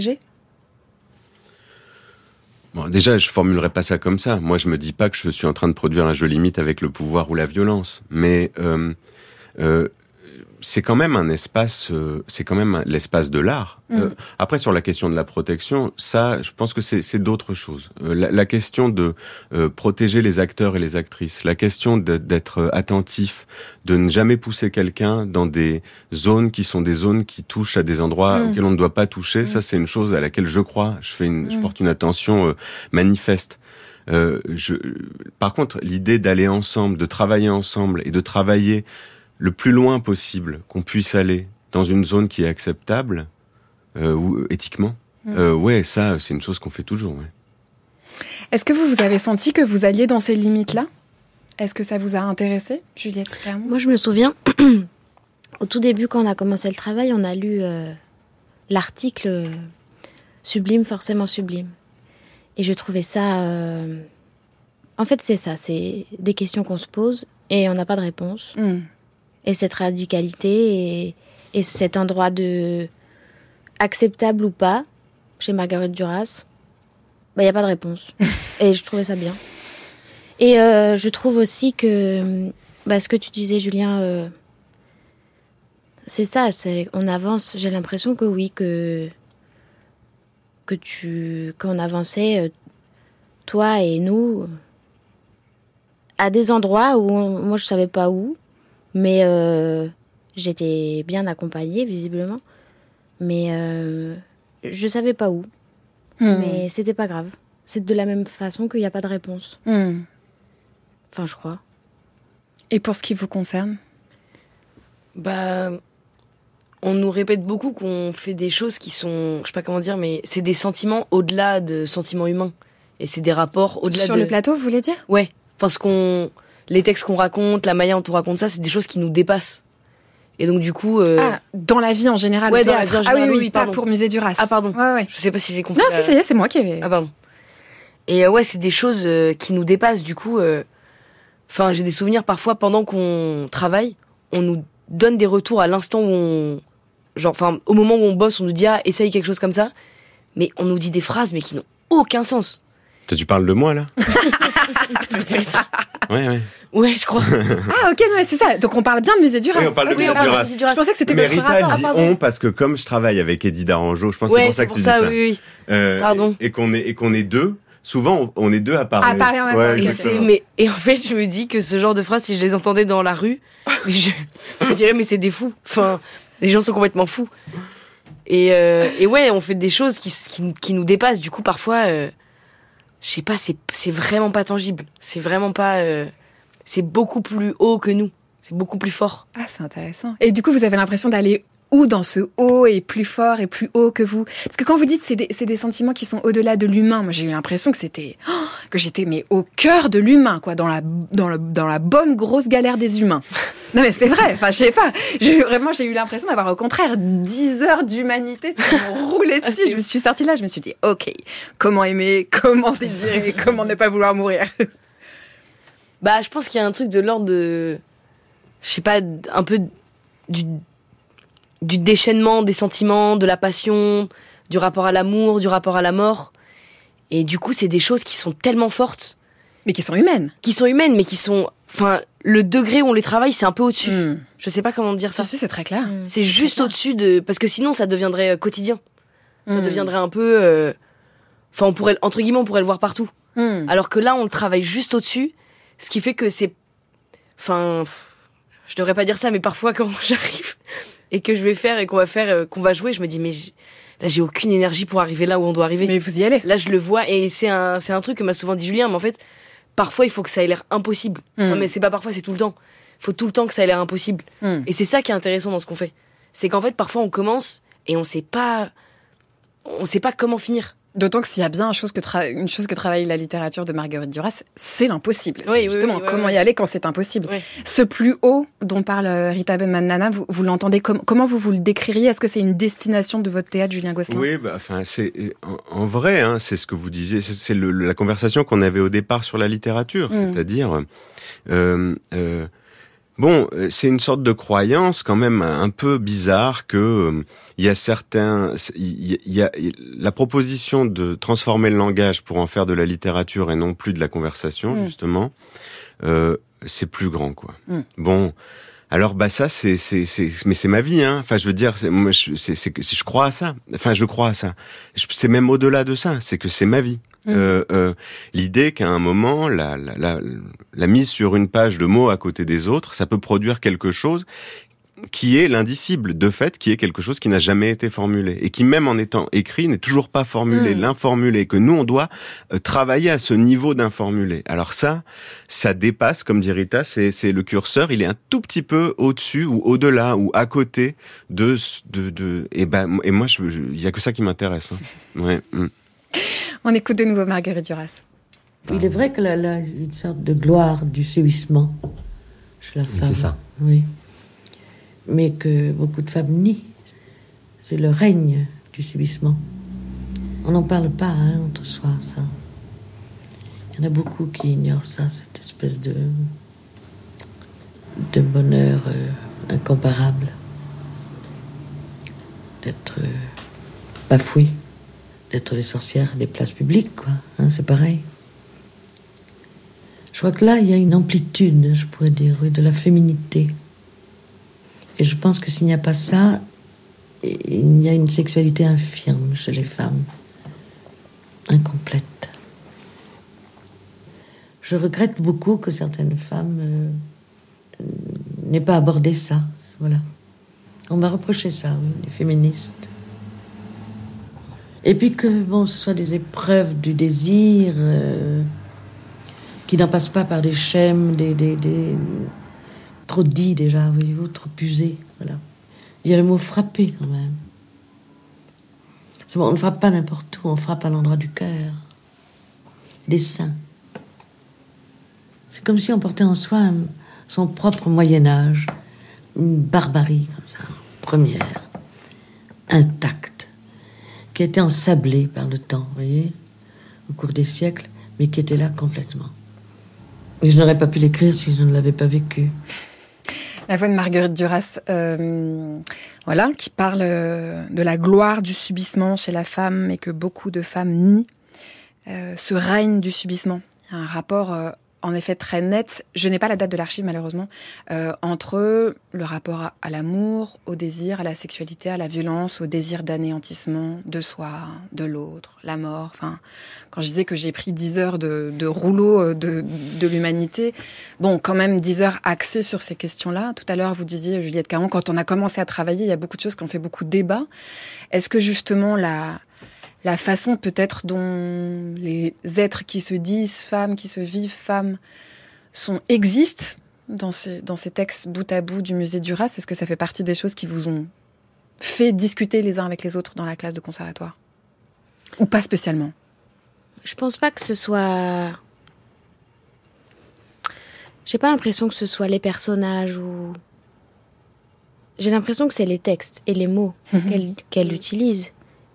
Bon, déjà, je formulerai pas ça comme ça. Moi, je me dis pas que je suis en train de produire un jeu limite avec le pouvoir ou la violence. Mais euh, euh, c'est quand même un espace, euh, c'est quand même l'espace de l'art. Mmh. Euh, après, sur la question de la protection, ça, je pense que c'est, c'est d'autres choses. Euh, la, la question de euh, protéger les acteurs et les actrices, la question de, d'être attentif, de ne jamais pousser quelqu'un dans des zones qui sont des zones qui touchent à des endroits mmh. auxquels on ne doit pas toucher, mmh. ça, c'est une chose à laquelle je crois. Je fais une, mmh. je porte une attention euh, manifeste. Euh, je, par contre, l'idée d'aller ensemble, de travailler ensemble et de travailler le plus loin possible qu'on puisse aller dans une zone qui est acceptable, euh, ou éthiquement, mmh. euh, ouais, ça, c'est une chose qu'on fait toujours. Ouais. Est-ce que vous, vous avez senti que vous alliez dans ces limites-là ? Est-ce que ça vous a intéressé, Juliette Clermont ? Moi, je me souviens, au tout début, quand on a commencé le travail, on a lu euh, l'article euh, « Sublime, forcément sublime ». Et je trouvais ça... Euh... En fait, c'est ça, c'est des questions qu'on se pose et on n'a pas de réponse. Mmh. Et cette radicalité et, et cet endroit de acceptable ou pas chez Marguerite Duras, bah, y a pas de réponse. Et je trouvais ça bien. Et euh, je trouve aussi que bah, ce que tu disais, Julien, euh, c'est ça, c'est, on avance. J'ai l'impression que oui, que, que tu, qu'on avançait, toi et nous, à des endroits où on, moi je savais pas où. Mais euh, j'étais bien accompagnée, visiblement. Mais euh, je ne savais pas où. Mmh. Mais c'était pas grave. C'est de la même façon qu'il n'y a pas de réponse. Mmh. Enfin, je crois. Et pour ce qui vous concerne ? Bah, on nous répète beaucoup qu'on fait des choses qui sont... Je sais pas comment dire, mais c'est des sentiments au-delà de sentiments humains. Et c'est des rapports au-delà Sur de... le plateau, vous voulez dire ? Ouais. Enfin, ce qu'on... Les textes qu'on raconte, la manière dont on raconte ça, c'est des choses qui nous dépassent. Et donc, du coup... Euh... Ah, dans la vie en général, ouais, le dans la vie en général, ah oui, oui, oui, pas pardon. pour Musée Duras. Ah, pardon. Ouais, ouais. Je sais pas si j'ai compris. Non, si, ça y est, c'est moi qui avais... Ah, pardon. Et euh, ouais, c'est des choses euh, qui nous dépassent, du coup... Enfin, euh... j'ai des souvenirs, parfois, pendant qu'on travaille, on nous donne des retours à l'instant où on... Genre, enfin, au moment où on bosse, on nous dit « Ah, essaye quelque chose comme ça ». Mais on nous dit des phrases, mais qui n'ont aucun sens. Toi, tu parles de moi, là ? Peut-être. Ouais, ouais. Ouais, je crois. Ah, ok, mais c'est ça. Donc, on parle bien de Musée Duras. Oui, on parle de oui, Musée on Duras. Duras. Je pensais que c'était mais votre Rita, rapport. elle dit Ah, on parce que comme je travaille avec Eddie Darangeau, je pense que ouais, c'est pour ça que pour tu ça, dis ça. Oui, oui. Euh, Pardon. Et, et qu'on est et qu'on est deux. Souvent, on, on est deux à parler. À parler en même temps. Ouais, et, c'est, mais, et en fait, je me dis que ce genre de phrases, si je les entendais dans la rue, je, je dirais, mais c'est des fous. Enfin, les gens sont complètement fous. Et, euh, et ouais, on fait des choses qui, qui, qui nous dépassent. Du coup, parfois, euh, je sais pas, c'est, c'est vraiment pas tangible. C'est vraiment pas... Euh, c'est beaucoup plus haut que nous. C'est beaucoup plus fort. Ah, c'est intéressant. Et du coup, vous avez l'impression d'aller où dans ce haut et plus fort et plus haut que vous ? Parce que quand vous dites c'est des, c'est des sentiments qui sont au-delà de l'humain, moi j'ai eu l'impression que c'était oh, que j'étais mais au cœur de l'humain, quoi, dans la dans le dans la bonne grosse galère des humains. Non mais c'est vrai. Enfin, je sais pas. J'ai vraiment j'ai eu l'impression d'avoir au contraire dix heures d'humanité qui m'ont roulé dessus. Ah, je me suis sortie là, je me suis dit ok, comment aimer, comment désirer, comment ne pas vouloir mourir. Bah, je pense qu'il y a un truc de l'ordre de, je sais pas, un peu du du déchaînement des sentiments, de la passion, du rapport à l'amour, du rapport à la mort. Et du coup, c'est des choses qui sont tellement fortes. Mais qui sont humaines. Qui sont humaines, mais qui sont... Enfin, le degré où on les travaille, c'est un peu au-dessus. Mm. Je sais pas comment dire ça. Si, si, c'est très clair. Mm. C'est juste au-dessus de... Parce que sinon, ça deviendrait quotidien. Ça mm. deviendrait un peu... Enfin, euh... on pourrait... entre guillemets, on pourrait le voir partout. Mmh. Alors que là, on le travaille juste au-dessus, ce qui fait que c'est... Enfin, je devrais pas dire ça, mais parfois quand j'arrive et que je vais faire et qu'on va faire, euh, qu'on va jouer, je me dis mais j'... là j'ai aucune énergie pour arriver là où on doit arriver. Mais vous y allez. Là je le vois et c'est un, c'est un truc que m'a souvent dit Julien, mais en fait, parfois il faut que ça ait l'air impossible. Mmh. Enfin, mais c'est pas parfois, c'est tout le temps. Il faut tout le temps que ça ait l'air impossible. Mmh. Et c'est ça qui est intéressant dans ce qu'on fait. C'est qu'en fait, parfois on commence et on sait pas, on sait pas comment finir. D'autant que s'il y a bien une chose que, tra- une chose que travaille la littérature de Marguerite Duras, c'est l'impossible. Oui, c'est justement oui, oui, comment oui, y aller quand c'est impossible. Oui. Ce plus haut dont parle Rita Ben-Nana, vous, vous l'entendez com- comment vous vous le décririez? Est-ce que c'est une destination de votre théâtre, Julien Gosselin? Oui, bah, enfin, c'est en, en vrai, hein, c'est ce que vous disiez, c'est, c'est le, la conversation qu'on avait au départ sur la littérature, mmh. c'est-à-dire. Euh, euh, Bon, c'est une sorte de croyance quand même un peu bizarre que euh, il y a certains, il y, y a la proposition de transformer le langage pour en faire de la littérature et non plus de la conversation mmh. justement, euh, c'est plus grand quoi. Mmh. Bon, alors bah ça c'est c'est c'est mais c'est ma vie hein. Enfin je veux dire, c'est, moi je c'est, c'est je crois à ça. Enfin je crois à ça. Je, c'est même au-delà de ça, c'est que c'est ma vie. Mmh. Euh, euh, l'idée qu'à un moment, la, la, la, la mise sur une page de mots à côté des autres, ça peut produire quelque chose qui est l'indicible, de fait, qui est quelque chose qui n'a jamais été formulé et qui, même en étant écrit, n'est toujours pas formulé, mmh. l'informulé, que nous, on doit euh, travailler à ce niveau d'informulé. Alors ça, ça dépasse, comme dit Rita, c'est, c'est le curseur, il est un tout petit peu au-dessus ou au-delà ou à côté de... de, de et, ben, et moi, il y a que ça qui m'intéresse. Hein. Ouais. Mmh. On écoute de nouveau Marguerite Duras. Il est vrai que là, là, une sorte de gloire du subissement chez la femme. C'est ça. Oui. Mais que beaucoup de femmes nient. C'est le règne du subissement. On n'en parle pas hein, entre soi, ça. Il y en a beaucoup qui ignorent ça, cette espèce de, de bonheur euh, incomparable. D'être euh, bafoué. D'être les sorcières des places publiques, quoi. Hein, c'est pareil. Je crois que là, il y a une amplitude, je pourrais dire, oui, de la féminité. Et je pense que s'il n'y a pas ça, il y a une sexualité infirme chez les femmes. Incomplète. Je regrette beaucoup que certaines femmes euh, n'aient pas abordé ça. Voilà. On m'a reproché ça, oui, les féministes. Et puis que, bon, ce soit des épreuves du désir euh, qui n'en passent pas par des schèmes, des, des, des... trop dits déjà, voyez-vous, trop usés, voilà. Il y a le mot frapper, quand même. C'est bon, on ne frappe pas n'importe où, on frappe à l'endroit du cœur, des seins. C'est comme si on portait en soi un, son propre Moyen-Âge, une barbarie, comme ça, première, intacte, qui a été ensablée par le temps, vous voyez, au cours des siècles, mais qui était là complètement. Et je n'aurais pas pu l'écrire si je ne l'avais pas vécu. La voix de Marguerite Duras, euh, voilà, qui parle de la gloire du subissement chez la femme et que beaucoup de femmes nient. Euh, ce règne du subissement, un rapport... Euh, en effet très net, je n'ai pas la date de l'archive malheureusement, euh, entre le rapport à, à l'amour, au désir, à la sexualité, à la violence, au désir d'anéantissement de soi, de l'autre, la mort. Enfin, quand je disais que j'ai pris dix heures de, de rouleau de, de l'humanité, bon, quand même dix heures axées sur ces questions-là. Tout à l'heure, vous disiez, Juliette Caron, quand on a commencé à travailler, il y a beaucoup de choses qui ont fait beaucoup de débats. Est-ce que justement la... la façon peut-être dont les êtres qui se disent femmes, qui se vivent femmes, sont, existent dans ces, dans ces textes bout à bout du musée Duras, est-ce que ça fait partie des choses qui vous ont fait discuter les uns avec les autres dans la classe de conservatoire? Ou pas spécialement? Je pense pas que ce soit... J'ai pas l'impression que ce soit les personnages ou... J'ai l'impression que c'est les textes et les mots qu'elle, qu'elle utilise.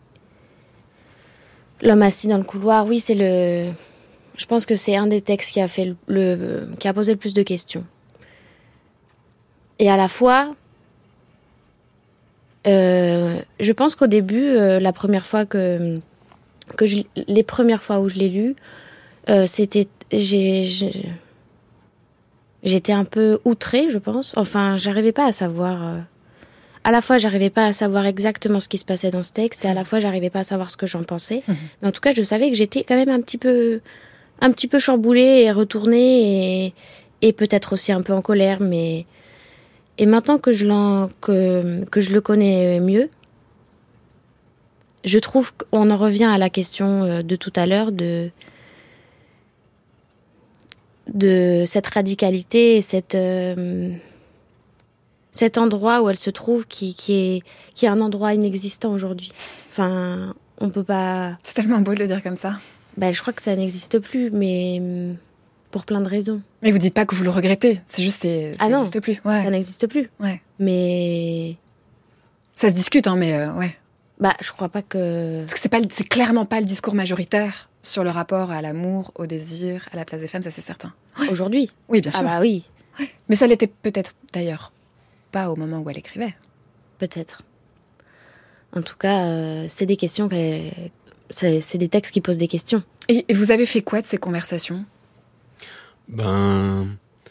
L'homme assis dans le couloir, oui, c'est le... Je pense que c'est un des textes qui a fait le, le... qui a posé le plus de questions. Et à la fois, euh, je pense qu'au début, euh, la première fois que, que je... les premières fois où je l'ai lu, euh, c'était, j'ai, j'ai, j'étais un peu outrée, je pense. Enfin, j'arrivais pas à savoir. Euh... À la fois, j'arrivais pas à savoir exactement ce qui se passait dans ce texte, et à la fois, j'arrivais pas à savoir ce que j'en pensais. Mmh. Mais en tout cas, je savais que j'étais quand même un petit peu un petit peu chamboulée et retournée et, et peut-être aussi un peu en colère. Mais et maintenant que je, l'en, que, que je le connais mieux, je trouve qu'on en revient à la question de tout à l'heure de, de cette radicalité et cette, euh, cet endroit où elle se trouve qui, qui, est, qui est un endroit inexistant aujourd'hui. Enfin, on peut pas... C'est tellement beau de le dire comme ça. Ben, je crois que ça n'existe plus, mais pour plein de raisons. Mais vous dites pas que vous le regrettez, c'est juste que ça ah n'existe non, plus. Ouais. Ça n'existe plus. Ouais. Mais... Ça se discute, hein, mais euh, ouais. Bah, je crois pas que... Parce que c'est, pas, c'est clairement pas le discours majoritaire sur le rapport à l'amour, au désir, à la place des femmes, ça c'est certain. Ouais. Aujourd'hui ? Oui, bien sûr. Ah bah oui. Ouais. Mais ça l'était peut-être d'ailleurs pas au moment où elle écrivait. Peut-être. En tout cas, euh, c'est des questions, que, c'est, c'est des textes qui posent des questions. Et, et vous avez fait quoi de ces conversations ? Ben...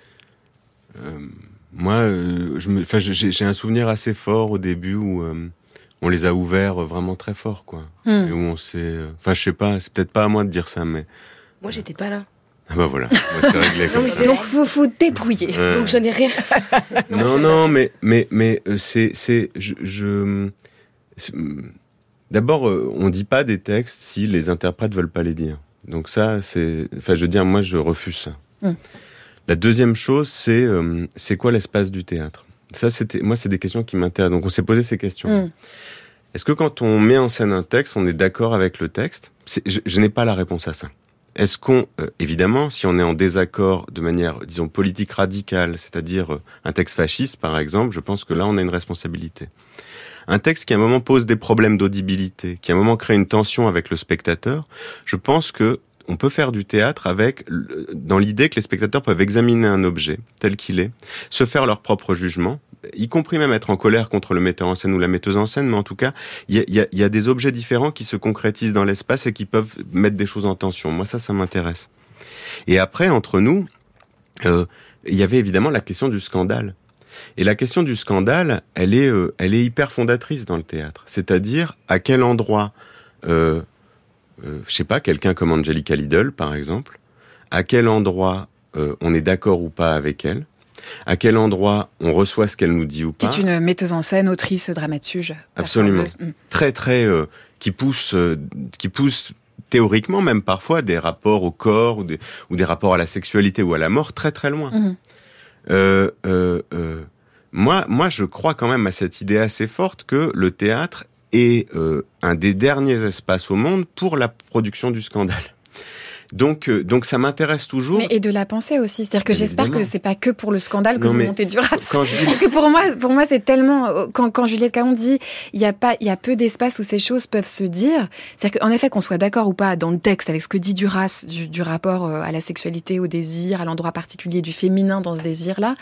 Euh, moi, euh, je me, j'ai, j'ai un souvenir assez fort au début où... Euh, on les a ouverts vraiment très fort, quoi. Mm. Et où on s'est... Enfin, je sais pas, c'est peut-être pas à moi de dire ça, mais... Moi, j'étais pas là. Ah bah voilà, moi, c'est réglé comme non, ça. Donc, vous vous débrouillez. Euh... Donc, je n'ai rien. non, non, non, mais, mais, mais c'est... c'est je, je c'est... D'abord, on dit pas des textes si les interprètes veulent pas les dire. Donc ça, c'est... Enfin, je veux dire, moi, je refuse ça. Mm. La deuxième chose, c'est... Euh, c'est quoi l'espace du théâtre ? Ça, c'était, moi, c'est des questions qui m'intéressent. Donc, on s'est posé ces questions. Mmh. Est-ce que quand on met en scène un texte, on est d'accord avec le texte ? c'est, je, je n'ai pas la réponse à ça. Est-ce qu'on, euh, évidemment, si on est en désaccord de manière, disons, politique radicale, c'est-à-dire euh, un texte fasciste, par exemple, je pense que là, on a une responsabilité. Un texte qui, à un moment, pose des problèmes d'audibilité, qui, à un moment, crée une tension avec le spectateur, je pense que on peut faire du théâtre avec, dans l'idée que les spectateurs peuvent examiner un objet tel qu'il est, se faire leur propre jugement, y compris même être en colère contre le metteur en scène ou la metteuse en scène, mais en tout cas, il y a, y a des objets différents qui se concrétisent dans l'espace et qui peuvent mettre des choses en tension. Moi, ça, ça m'intéresse. Et après, entre nous, euh, il y avait évidemment la question du scandale. Et la question du scandale, elle est, euh, elle est hyper fondatrice dans le théâtre. C'est-à-dire, à quel endroit... Euh, Euh, je sais pas, quelqu'un comme Angelica Lidl, par exemple, à quel endroit euh, on est d'accord ou pas avec elle, à quel endroit on reçoit ce qu'elle nous dit ou pas. Qui est une metteuse en scène, autrice, dramaturge. Absolument. Mmh. Très, très... Euh, qui pousse, euh, qui pousse théoriquement, même parfois, des rapports au corps ou des, ou des rapports à la sexualité ou à la mort très, très loin. Mmh. Euh, euh, euh, moi, moi, je crois quand même à cette idée assez forte que le théâtre est euh, un des derniers espaces au monde pour la production du scandale. Donc, euh, donc ça m'intéresse toujours. Mais et de la pensée aussi, c'est-à-dire que j'espère que c'est pas que pour le scandale que non, vous montez Duras. Quand je dis... Parce que pour moi, pour moi, c'est tellement quand quand Juliette Caron dit il y a pas, il y a peu d'espace où ces choses peuvent se dire. C'est-à-dire qu'en effet, qu'on soit d'accord ou pas dans le texte avec ce que dit Duras du, du rapport à la sexualité, au désir, à l'endroit particulier du féminin dans ce désir-là.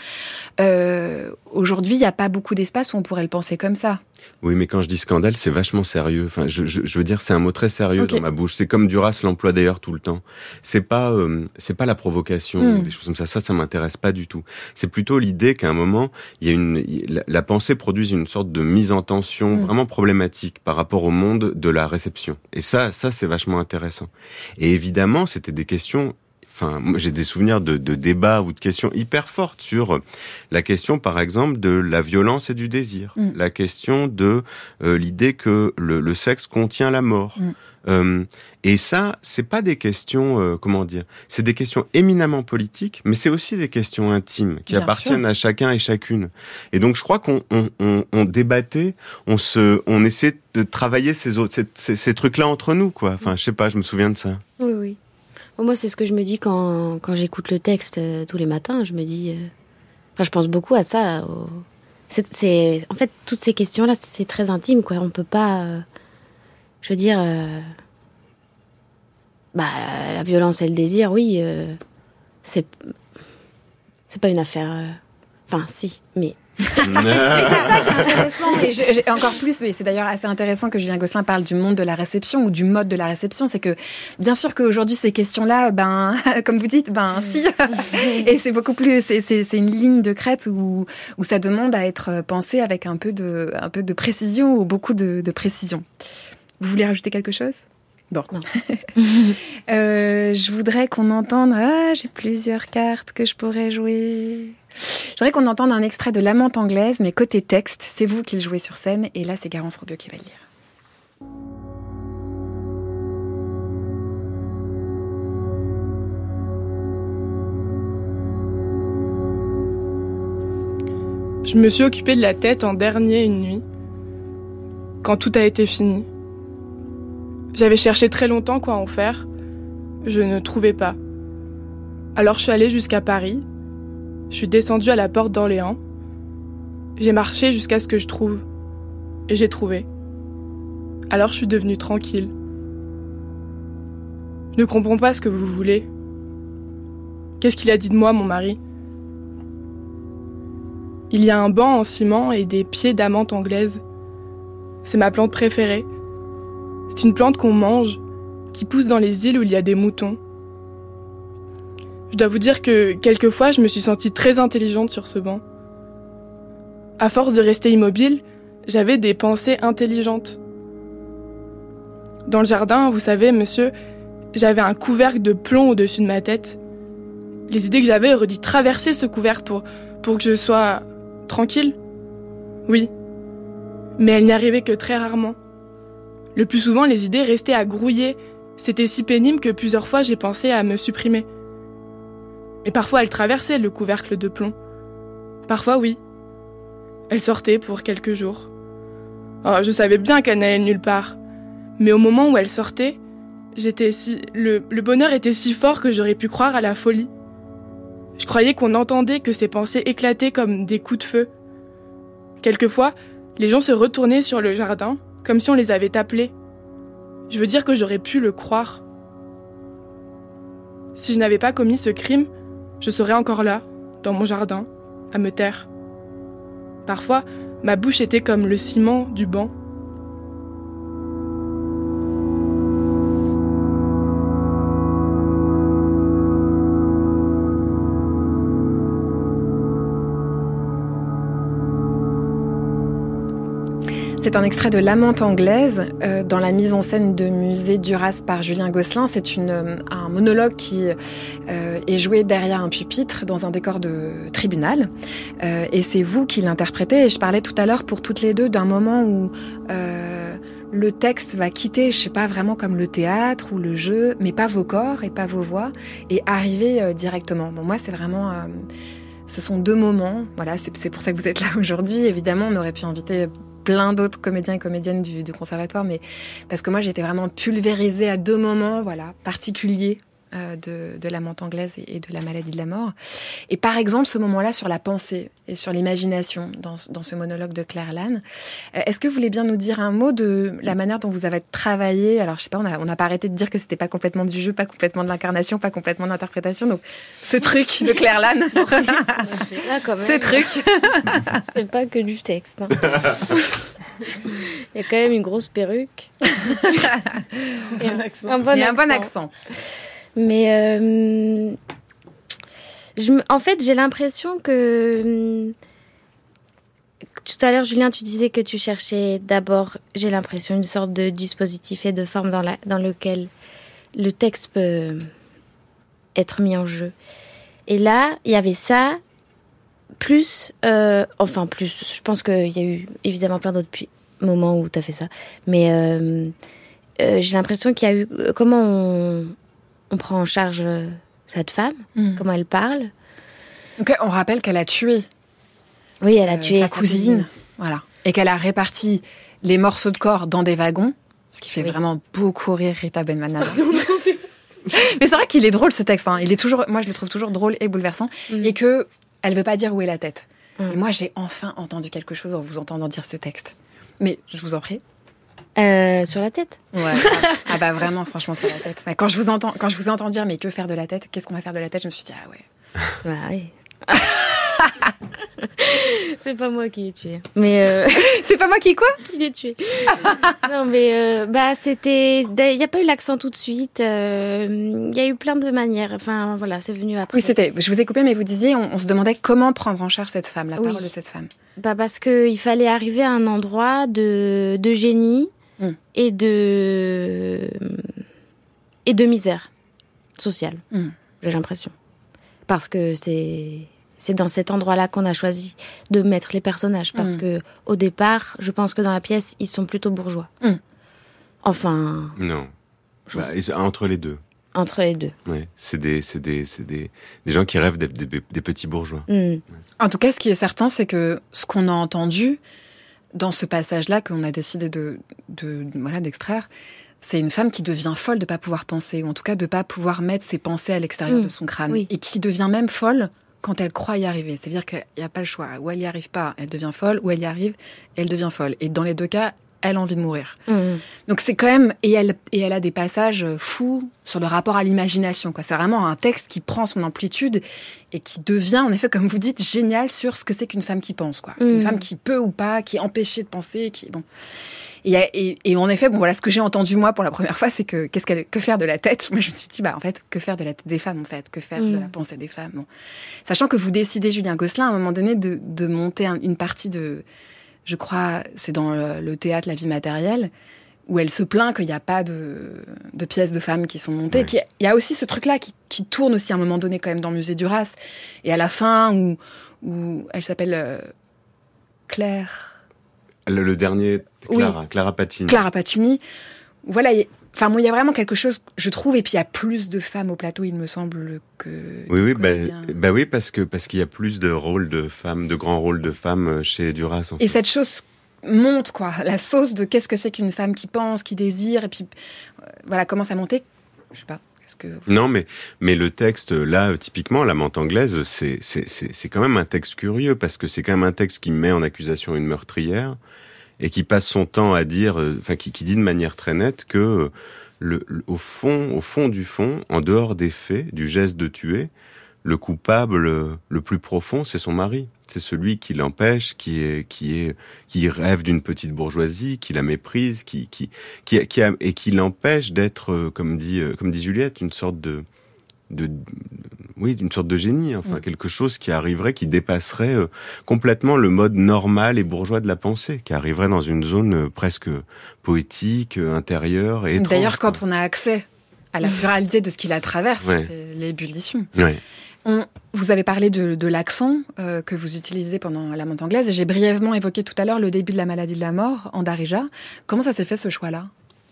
Euh, aujourd'hui, il y a pas beaucoup d'espace où on pourrait le penser comme ça. Oui, mais quand je dis scandale, c'est vachement sérieux. Enfin, je, je, je veux dire, c'est un mot très sérieux okay. dans ma bouche. C'est comme Duras l'emploie d'ailleurs tout le temps. C'est pas, euh, c'est pas la provocation mm. ou des choses comme ça. Ça, ça m'intéresse pas du tout. C'est plutôt l'idée qu'à un moment, il y a une, la, la pensée produise une sorte de mise en tension mm. vraiment problématique par rapport au monde de la réception. Et ça, ça, c'est vachement intéressant. Et évidemment, c'était des questions. Enfin, moi, j'ai des souvenirs de, de débats ou de questions hyper fortes sur la question, par exemple, de la violence et du désir. Mm. La question de euh, l'idée que le, le sexe contient la mort. Mm. Euh, et ça, c'est pas des questions, euh, comment dire, c'est des questions éminemment politiques, mais c'est aussi des questions intimes qui Bien appartiennent sûr. à chacun et chacune. Et donc, je crois qu'on on, on, on débattait, on se, on essayait de travailler ces autres, ces, ces, ces trucs-là entre nous, quoi. Enfin, je sais pas, je me souviens de ça. Oui, oui. Moi, c'est ce que je me dis quand, quand j'écoute le texte euh, tous les matins. Je me dis... Euh... Enfin, je pense beaucoup à ça. Au... C'est, c'est... En fait, toutes ces questions-là, c'est très intime, quoi. On peut pas... Euh... Je veux dire... Euh... Bah, la violence et le désir, oui. Euh... C'est... C'est pas une affaire... Euh... Enfin, si, mais... c'est ça qui est intéressant. Et je, je, encore plus, mais c'est d'ailleurs assez intéressant que Julien Gosselin parle du monde de la réception ou du mode de la réception. C'est que, bien sûr qu'aujourd'hui, ces questions-là, ben, comme vous dites, ben, si. Et c'est beaucoup plus, c'est, c'est, c'est une ligne de crête où, où ça demande à être pensé avec un peu de, un peu de précision ou beaucoup de, de précision. Vous voulez rajouter quelque chose ? Bon. euh, je voudrais qu'on entende... Ah, j'ai plusieurs cartes que je pourrais jouer. Je voudrais qu'on entende un extrait de L'Amante anglaise, mais côté texte, c'est vous qui le jouez sur scène, et là, c'est Garance Robiot qui va le lire. Je me suis occupée de la tête en dernier une nuit, quand tout a été fini. J'avais cherché très longtemps quoi en faire. Je ne trouvais pas. Alors je suis allée jusqu'à Paris. Je suis descendue à la porte d'Orléans. J'ai marché jusqu'à ce que je trouve. Et j'ai trouvé. Alors je suis devenue tranquille. Je ne comprends pas ce que vous voulez. Qu'est-ce qu'il a dit de moi, mon mari ? Il y a un banc en ciment et des pieds d'amante anglaise. C'est ma plante préférée. C'est une plante qu'on mange, qui pousse dans les îles où il y a des moutons. Je dois vous dire que quelquefois, je me suis sentie très intelligente sur ce banc. À force de rester immobile, j'avais des pensées intelligentes. Dans le jardin, vous savez, monsieur, j'avais un couvercle de plomb au-dessus de ma tête. Les idées que j'avais auraient dû traverser ce couvercle pour, pour que je sois tranquille. Oui, mais elles n'y arrivaient que très rarement. Le plus souvent, les idées restaient à grouiller. C'était si pénible que plusieurs fois, j'ai pensé à me supprimer. Et parfois, elles traversaient le couvercle de plomb. Parfois, oui. Elles sortaient pour quelques jours. Oh, je savais bien qu'elles n'allaient nulle part. Mais au moment où elles sortaient, j'étais si... le, le bonheur était si fort que j'aurais pu croire à la folie. Je croyais qu'on entendait que ces pensées éclataient comme des coups de feu. Quelquefois, les gens se retournaient sur le jardin, comme si on les avait appelés. Je veux dire que j'aurais pu le croire. Si je n'avais pas commis ce crime, je serais encore là, dans mon jardin, à me taire. Parfois, ma bouche était comme le ciment du banc. C'est un extrait de L'Amante anglaise, euh, dans la mise en scène de Musée Duras par Julien Gosselin. C'est une, un monologue qui euh, est joué derrière un pupitre dans un décor de tribunal. Euh, et c'est vous qui l'interprétez. Et je parlais tout à l'heure pour toutes les deux d'un moment où euh, le texte va quitter, je sais pas, vraiment comme le théâtre ou le jeu, mais pas vos corps et pas vos voix, et arriver euh, directement. Bon, moi, c'est vraiment... Euh, ce sont deux moments. Voilà, c'est, c'est pour ça que vous êtes là aujourd'hui. Évidemment, on aurait pu inviter plein d'autres comédiens et comédiennes du, du conservatoire, mais parce que moi j'étais vraiment pulvérisée à deux moments, voilà, particuliers euh, de, de L'Amante anglaise et, et de La maladie de la mort. Et par exemple, ce moment-là sur la pensée et sur l'imagination dans, dans ce monologue de Claire Lannes, euh, est-ce que vous voulez bien nous dire un mot de la manière dont vous avez travaillé ? Alors je sais pas, on a, on n'a pas arrêté de dire que c'était pas complètement du jeu, pas complètement de l'incarnation, pas complètement de l'interprétation. Donc ce truc de Claire Lannes, là, quand même, ce truc, c'est pas que du texte. Hein. Il y a quand même une grosse perruque. Et un accent. Un bon Il y a accent. un bon accent. Mais euh, je, en fait, j'ai l'impression que euh, tout à l'heure, Julien, tu disais que tu cherchais d'abord, j'ai l'impression, une sorte de dispositif et de forme dans, la, dans lequel le texte peut être mis en jeu. Et là, il y avait ça, plus, euh, enfin plus, je pense qu'il y a eu évidemment plein d'autres moments où tu as fait ça, mais euh, euh, j'ai l'impression qu'il y a eu, comment on... on prend en charge cette femme, mmh. comment elle parle. Donc, on rappelle qu'elle a tué, oui, elle a euh, tué sa, sa cousine, cousine, voilà, et qu'elle a réparti les morceaux de corps dans des wagons, ce qui fait oui. vraiment beaucoup rire Rita Benmanada. Mais c'est vrai qu'il est drôle ce texte. Hein. Il est toujours, moi je le trouve toujours drôle et bouleversant, mmh. et que elle veut pas dire où est la tête. Mmh. Et moi j'ai enfin entendu quelque chose en vous entendant dire ce texte. Mais je vous en prie. Euh, sur la tête. Ouais. Ah bah vraiment, franchement, sur la tête. Quand je vous entends, quand je vous entends dire, mais que faire de la tête ? Qu'est-ce qu'on va faire de la tête ? Je me suis dit, ah ouais. Bah oui. C'est pas moi qui l'ai tué. Mais euh... c'est pas moi qui quoi ? Qui l'ai tué. Non mais euh, bah c'était, il y a pas eu l'accent tout de suite. Il euh, y a eu plein de manières. Enfin voilà, c'est venu après. Oui, c'était. Je vous ai coupé, mais vous disiez, on, on se demandait comment prendre en charge cette femme, la oui. parole de cette femme. Bah parce que il fallait arriver à un endroit de de génie mmh. et de et de misère sociale, mmh. j'ai l'impression. Parce que c'est, c'est dans cet endroit-là qu'on a choisi de mettre les personnages. Parce mmh. que au départ, je pense que dans la pièce, ils sont plutôt bourgeois. Mmh. Enfin... Non. Bah, entre les deux. Entre les deux. Ouais, c'est des, c'est des, c'est des, des gens qui rêvent d'être des, des petits bourgeois. Mmh. Ouais. En tout cas, ce qui est certain, c'est que ce qu'on a entendu dans ce passage-là, qu'on a décidé de, de, voilà, d'extraire, c'est une femme qui devient folle de ne pas pouvoir penser, ou en tout cas de ne pas pouvoir mettre ses pensées à l'extérieur mmh. de son crâne, oui. et qui devient même folle quand elle croit y arriver. C'est-à-dire qu'il n'y a pas le choix. Ou elle n'y arrive pas, elle devient folle, ou elle y arrive, elle devient folle. Et dans les deux cas, elle a envie de mourir. Mmh. Donc c'est quand même... Et elle, et elle a des passages fous sur le rapport à l'imagination, quoi. C'est vraiment un texte qui prend son amplitude et qui devient, en effet, comme vous dites, génial sur ce que c'est qu'une femme qui pense, quoi. Mmh. Une femme qui peut ou pas, qui est empêchée de penser, qui... Bon... Et, et, et en effet, bon, voilà, ce que j'ai entendu, moi, pour la première fois, c'est que, qu'est-ce qu'elle, que faire de la tête? Moi, je me suis dit, bah, en fait, que faire de la tête des femmes, en fait? Que faire mmh. de la pensée des femmes? Bon. Sachant que vous décidez, Julien Gosselin, à un moment donné, de, de monter un, une partie de... Je crois, c'est dans le, le théâtre La vie matérielle, où elle se plaint qu'il n'y a pas de, de pièces de femmes qui sont montées. Ouais. Il y a aussi ce truc-là qui, qui tourne aussi à un moment donné quand même dans le musée Duras. Et à la fin, où, où elle s'appelle euh, Claire... Le, le dernier, Clara, oui. Clara Pacini. Clara Pacini. Voilà, enfin, moi, il y a vraiment quelque chose, je trouve, et puis il y a plus de femmes au plateau, il me semble, que... Oui, oui, bah, bah oui, parce que parce qu'il y a plus de rôles de femmes, de grands rôles de femmes chez Duras. En et fait. cette chose monte, quoi, la sauce de qu'est-ce que c'est qu'une femme qui pense, qui désire, et puis, euh, voilà, commence à monter, je sais pas. Que vous... Non, mais, mais le texte, là, typiquement, L'amante anglaise, c'est, c'est, c'est, c'est quand même un texte curieux, parce que c'est quand même un texte qui met en accusation une meurtrière, et qui passe son temps à dire, enfin, qui, qui dit de manière très nette que, le, le, au fond, au fond du fond, en dehors des faits, du geste de tuer, le coupable le plus profond, c'est son mari. C'est celui qui l'empêche, qui est, qui est, qui rêve d'une petite bourgeoisie, qui la méprise, qui, qui, qui, qui a, et qui l'empêche d'être, comme dit, comme dit Juliette, une sorte de, de, oui, une sorte de génie, enfin, mmh. quelque chose qui arriverait, qui dépasserait euh, complètement le mode normal et bourgeois de la pensée, qui arriverait dans une zone euh, presque poétique, euh, intérieure et étrange. D'ailleurs, quand on a accès à la pluralité de ce qui la traverse, ouais. c'est l'ébullition. Ouais. On, vous avez parlé de, de l'accent euh, que vous utilisez pendant L'amante anglaise, et j'ai brièvement évoqué tout à l'heure le début de La maladie de la mort, en Darija. Comment ça s'est fait, ce choix-là?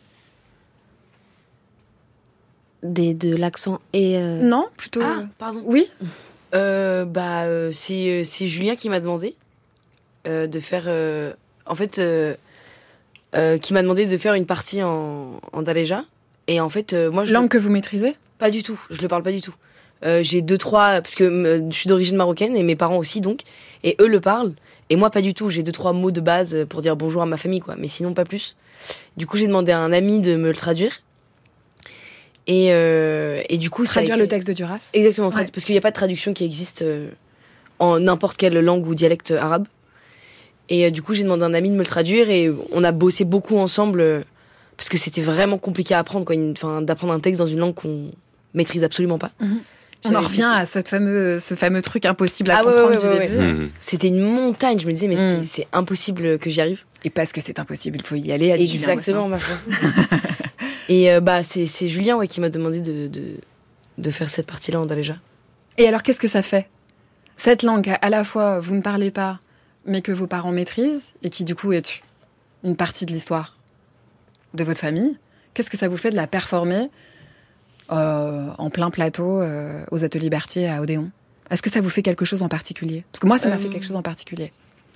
Des, de l'accent et... Euh... Non, plutôt... Ah, pardon. Oui euh, bah, euh, c'est, c'est Julien qui m'a demandé euh, de faire... Euh, en fait, euh, euh, qui m'a demandé de faire une partie en, en Darija. Et en fait, euh, moi... Je Langue le... que vous maîtrisez? Pas du tout, je le parle pas du tout. Euh, j'ai deux, trois... Parce que euh, je suis d'origine marocaine, et mes parents aussi, donc. Et eux le parlent. Et moi, pas du tout. J'ai deux, trois mots de base pour dire bonjour à ma famille, quoi. Mais sinon, pas plus. Du coup, j'ai demandé à un ami de me le traduire. Et, euh, et du coup, traduire ça a été... le texte de Duras. Exactement, tradu... ouais. Parce qu'il n'y a pas de traduction qui existe euh, en n'importe quelle langue ou dialecte arabe. Et euh, du coup, j'ai demandé à un ami de me le traduire, et on a bossé beaucoup ensemble, euh, parce que c'était vraiment compliqué à apprendre, quoi. Une... Enfin, d'apprendre un texte dans une langue qu'on maîtrise absolument pas. Mmh. On en revient à cette fameux, ce fameux truc impossible à ah, comprendre ouais, ouais, du ouais, début. Ouais. Mmh. C'était une montagne, je me disais, mais mmh. c'est impossible que j'y arrive. Et parce que c'est impossible, il faut y aller. À exactement, ma foi. Et euh, bah, c'est, c'est Julien ouais, qui m'a demandé de, de, de faire cette partie-là en Darija. Et alors, qu'est-ce que ça fait? Cette langue, à la fois, vous ne parlez pas, mais que vos parents maîtrisent, et qui, du coup, est une partie de l'histoire de votre famille. Qu'est-ce que ça vous fait de la performer euh, en plein plateau euh, aux Ateliers Berthier à Odéon? Est-ce que ça vous fait quelque chose en particulier? Parce que moi, ça m'a euh... fait quelque chose en particulier.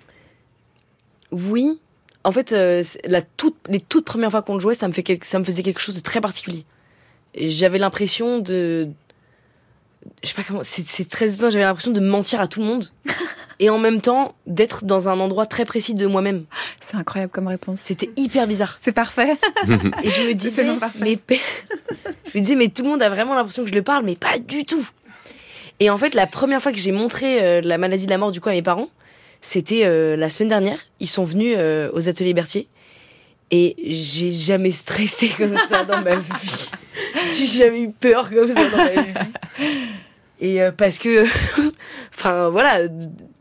Oui. En fait, euh, la toute, les toutes premières fois qu'on le jouait, ça me, fait quelque, ça me faisait quelque chose de très particulier. J'avais l'impression de... Je sais pas comment... C'est, c'est très étonnant, j'avais l'impression de mentir à tout le monde. Et en même temps, d'être dans un endroit très précis de moi-même. C'est incroyable comme réponse. C'était hyper bizarre. C'est parfait. Et je me disais... mais... Je me disais, mais tout le monde a vraiment l'impression que je le parle, mais pas du tout. Et en fait, la première fois que j'ai montré euh, La maladie de la mort, du coup, à mes parents, c'était euh, la semaine dernière. Ils sont venus euh, aux Ateliers Berthier. Et j'ai jamais stressé comme ça dans ma vie. J'ai jamais eu peur comme ça dans ma vie. Et euh, parce que... Enfin, voilà...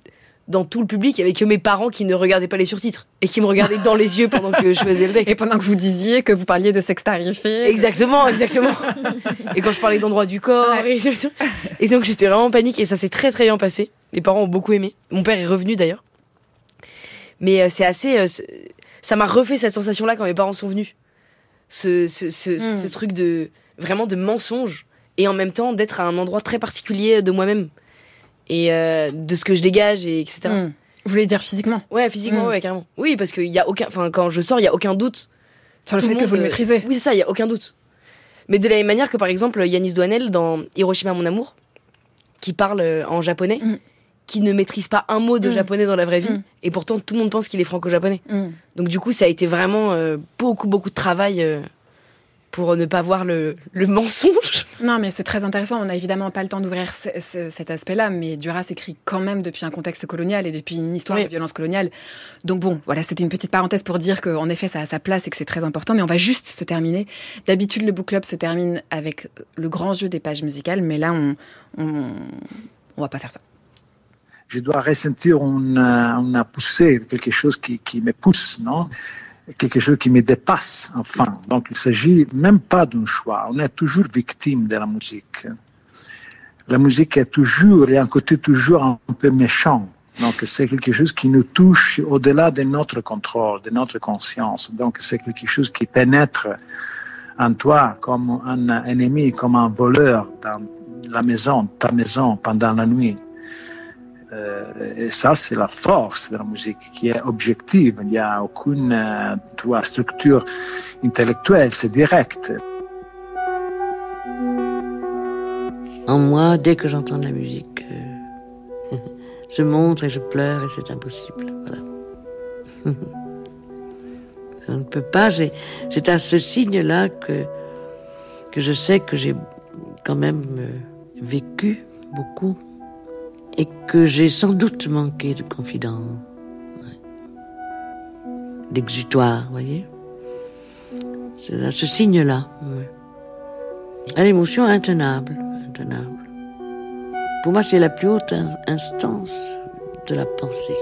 dans tout le public, il y avait que mes parents qui ne regardaient pas les surtitres et qui me regardaient dans les yeux pendant que je faisais le texte. Et pendant que vous disiez que vous parliez de sexe tarifé. Exactement, exactement. Et quand je parlais d'endroits du corps. Ouais. Et, et donc j'étais vraiment en panique et ça s'est très très bien passé. Mes parents ont beaucoup aimé. Mon père est revenu d'ailleurs. Mais euh, c'est assez... Euh, ça m'a refait cette sensation-là quand mes parents sont venus. Ce, ce, ce, mmh. ce truc de... Vraiment de mensonge. Et en même temps d'être à un endroit très particulier de moi-même. Et euh, de ce que je dégage, et etc. Mmh. Vous voulez dire physiquement ? Ouais, physiquement, mmh. ouais, carrément. Oui, parce qu'il y a aucun... Enfin, quand je sors, il y a aucun doute. Sur le fait le que vous le maîtrisez. Oui, c'est ça, il y a aucun doute. Mais de la même manière que, par exemple, Yanis Douanel, dans Hiroshima, mon amour, qui parle en japonais, mmh. qui ne maîtrise pas un mot de mmh. japonais dans la vraie vie, mmh. et pourtant, tout le monde pense qu'il est franco-japonais. Mmh. Donc, du coup, ça a été vraiment euh, beaucoup, beaucoup de travail... Euh, pour ne pas voir le, le mensonge. Non, mais c'est très intéressant. On n'a évidemment pas le temps d'ouvrir ce, ce, cet aspect-là, mais Duras écrit quand même depuis un contexte colonial et depuis une histoire oui. de violence coloniale. Donc bon, voilà, c'était une petite parenthèse pour dire qu'en effet, ça a sa place et que c'est très important, mais on va juste se terminer. D'habitude, le book club se termine avec le grand jeu des pages musicales, mais là, on on, on va pas faire ça. Je dois ressentir une, une poussée, quelque chose qui, qui me pousse, non ? Quelque chose qui me dépasse, enfin. Donc, il ne s'agit même pas d'un choix. On est toujours victime de la musique. La musique est toujours, et un côté toujours un peu méchant. Donc, c'est quelque chose qui nous touche au-delà de notre contrôle, de notre conscience. Donc, c'est quelque chose qui pénètre en toi comme un ennemi, comme un voleur dans la maison, ta maison, pendant la nuit. Et ça, c'est la force de la musique qui est objective. Il n'y a aucune euh, toi, structure intellectuelle, c'est direct. En moi, dès que j'entends de la musique, euh, je montre et je pleure et c'est impossible. Voilà. Je ne peux pas. J'ai, c'est à ce signe-là que, que je sais que j'ai quand même euh, vécu beaucoup. Et que j'ai sans doute manqué de confidence, ouais. d'exutoire, vous voyez. C'est à ce signe-là. Ouais. À l'émotion intenable, intenable. Pour moi, c'est la plus haute instance de la pensée.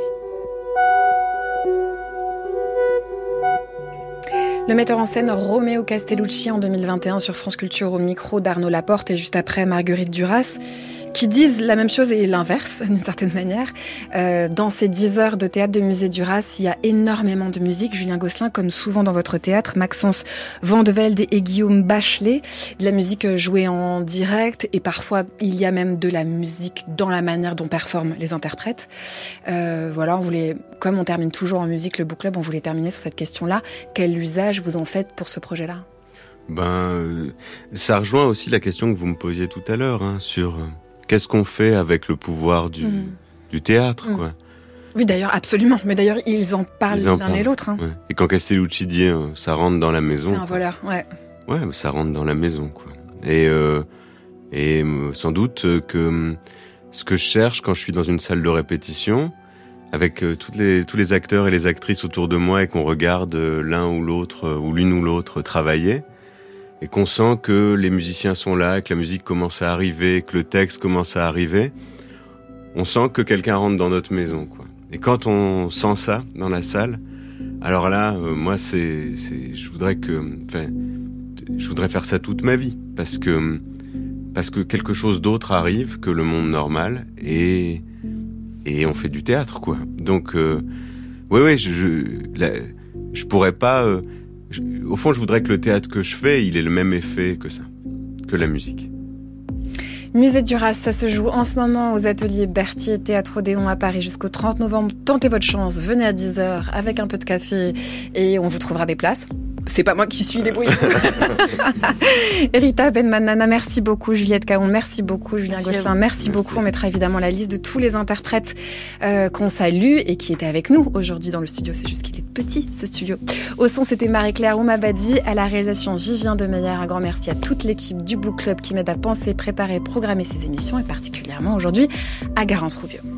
Le metteur en scène Roméo Castellucci en deux mille vingt et un sur France Culture au micro d'Arnaud Laporte et juste après Marguerite Duras, qui disent la même chose et l'inverse, d'une certaine manière. Euh, dans ces dix heures de théâtre de Musée Duras, il y a énormément de musique. Julien Gosselin, comme souvent dans votre théâtre, Maxence Vandevelde et Guillaume Bachelet, de la musique jouée en direct et parfois il y a même de la musique dans la manière dont performent les interprètes. Euh, voilà, on voulait, comme on termine toujours en musique le book club, on voulait terminer sur cette question-là. Quel usage vous en faites pour ce projet-là ? Ben, euh, ça rejoint aussi la question que vous me posiez tout à l'heure, hein, sur... Euh... Qu'est-ce qu'on fait avec le pouvoir du, mmh. du théâtre, mmh. quoi. Oui, d'ailleurs, absolument. Mais d'ailleurs, ils en parlent ils en l'un parlent. et l'autre. Hein. Ouais. Et quand Castellucci dit euh, ça rentre dans la maison. C'est un quoi. voleur, ouais. Ouais, mais ça rentre dans la maison, quoi. Et, euh, et euh, sans doute euh, que euh, ce que je cherche quand je suis dans une salle de répétition, avec euh, toutes les, tous les acteurs et les actrices autour de moi et qu'on regarde euh, l'un ou l'autre, euh, ou l'une ou l'autre travailler, et qu'on sent que les musiciens sont là, que la musique commence à arriver, que le texte commence à arriver, on sent que quelqu'un rentre dans notre maison, quoi. Et quand on sent ça dans la salle, alors là, euh, moi, c'est, c'est, je voudrais que, enfin, je voudrais faire ça toute ma vie, parce que, parce que quelque chose d'autre arrive que le monde normal, et, et on fait du théâtre, quoi. Donc, euh, ouais, ouais, je, je, la, je pourrais pas. Euh, je, au fond, je voudrais que le théâtre que je fais, il ait le même effet que ça, que la musique. Musée Duras, ça se joue en ce moment aux ateliers Berthier, Théâtre Odéon à Paris jusqu'au trente novembre. Tentez votre chance, venez à dix heures avec un peu de café et on vous trouvera des places. C'est pas moi qui suis débrouillée. Rita Benmanana, merci beaucoup. Juliette Caon, merci beaucoup. Julien merci Gosselin, merci, merci beaucoup. On mettra évidemment la liste de tous les interprètes euh, qu'on salue et qui étaient avec nous aujourd'hui dans le studio. C'est juste qu'il est petit, ce studio. Au son, c'était Marie-Claire Oumabadi. À la réalisation, Vivien Demeyer. Un grand merci à toute l'équipe du Book Club qui m'aide à penser, préparer, programmer ces émissions et particulièrement aujourd'hui à Garance Roubieux.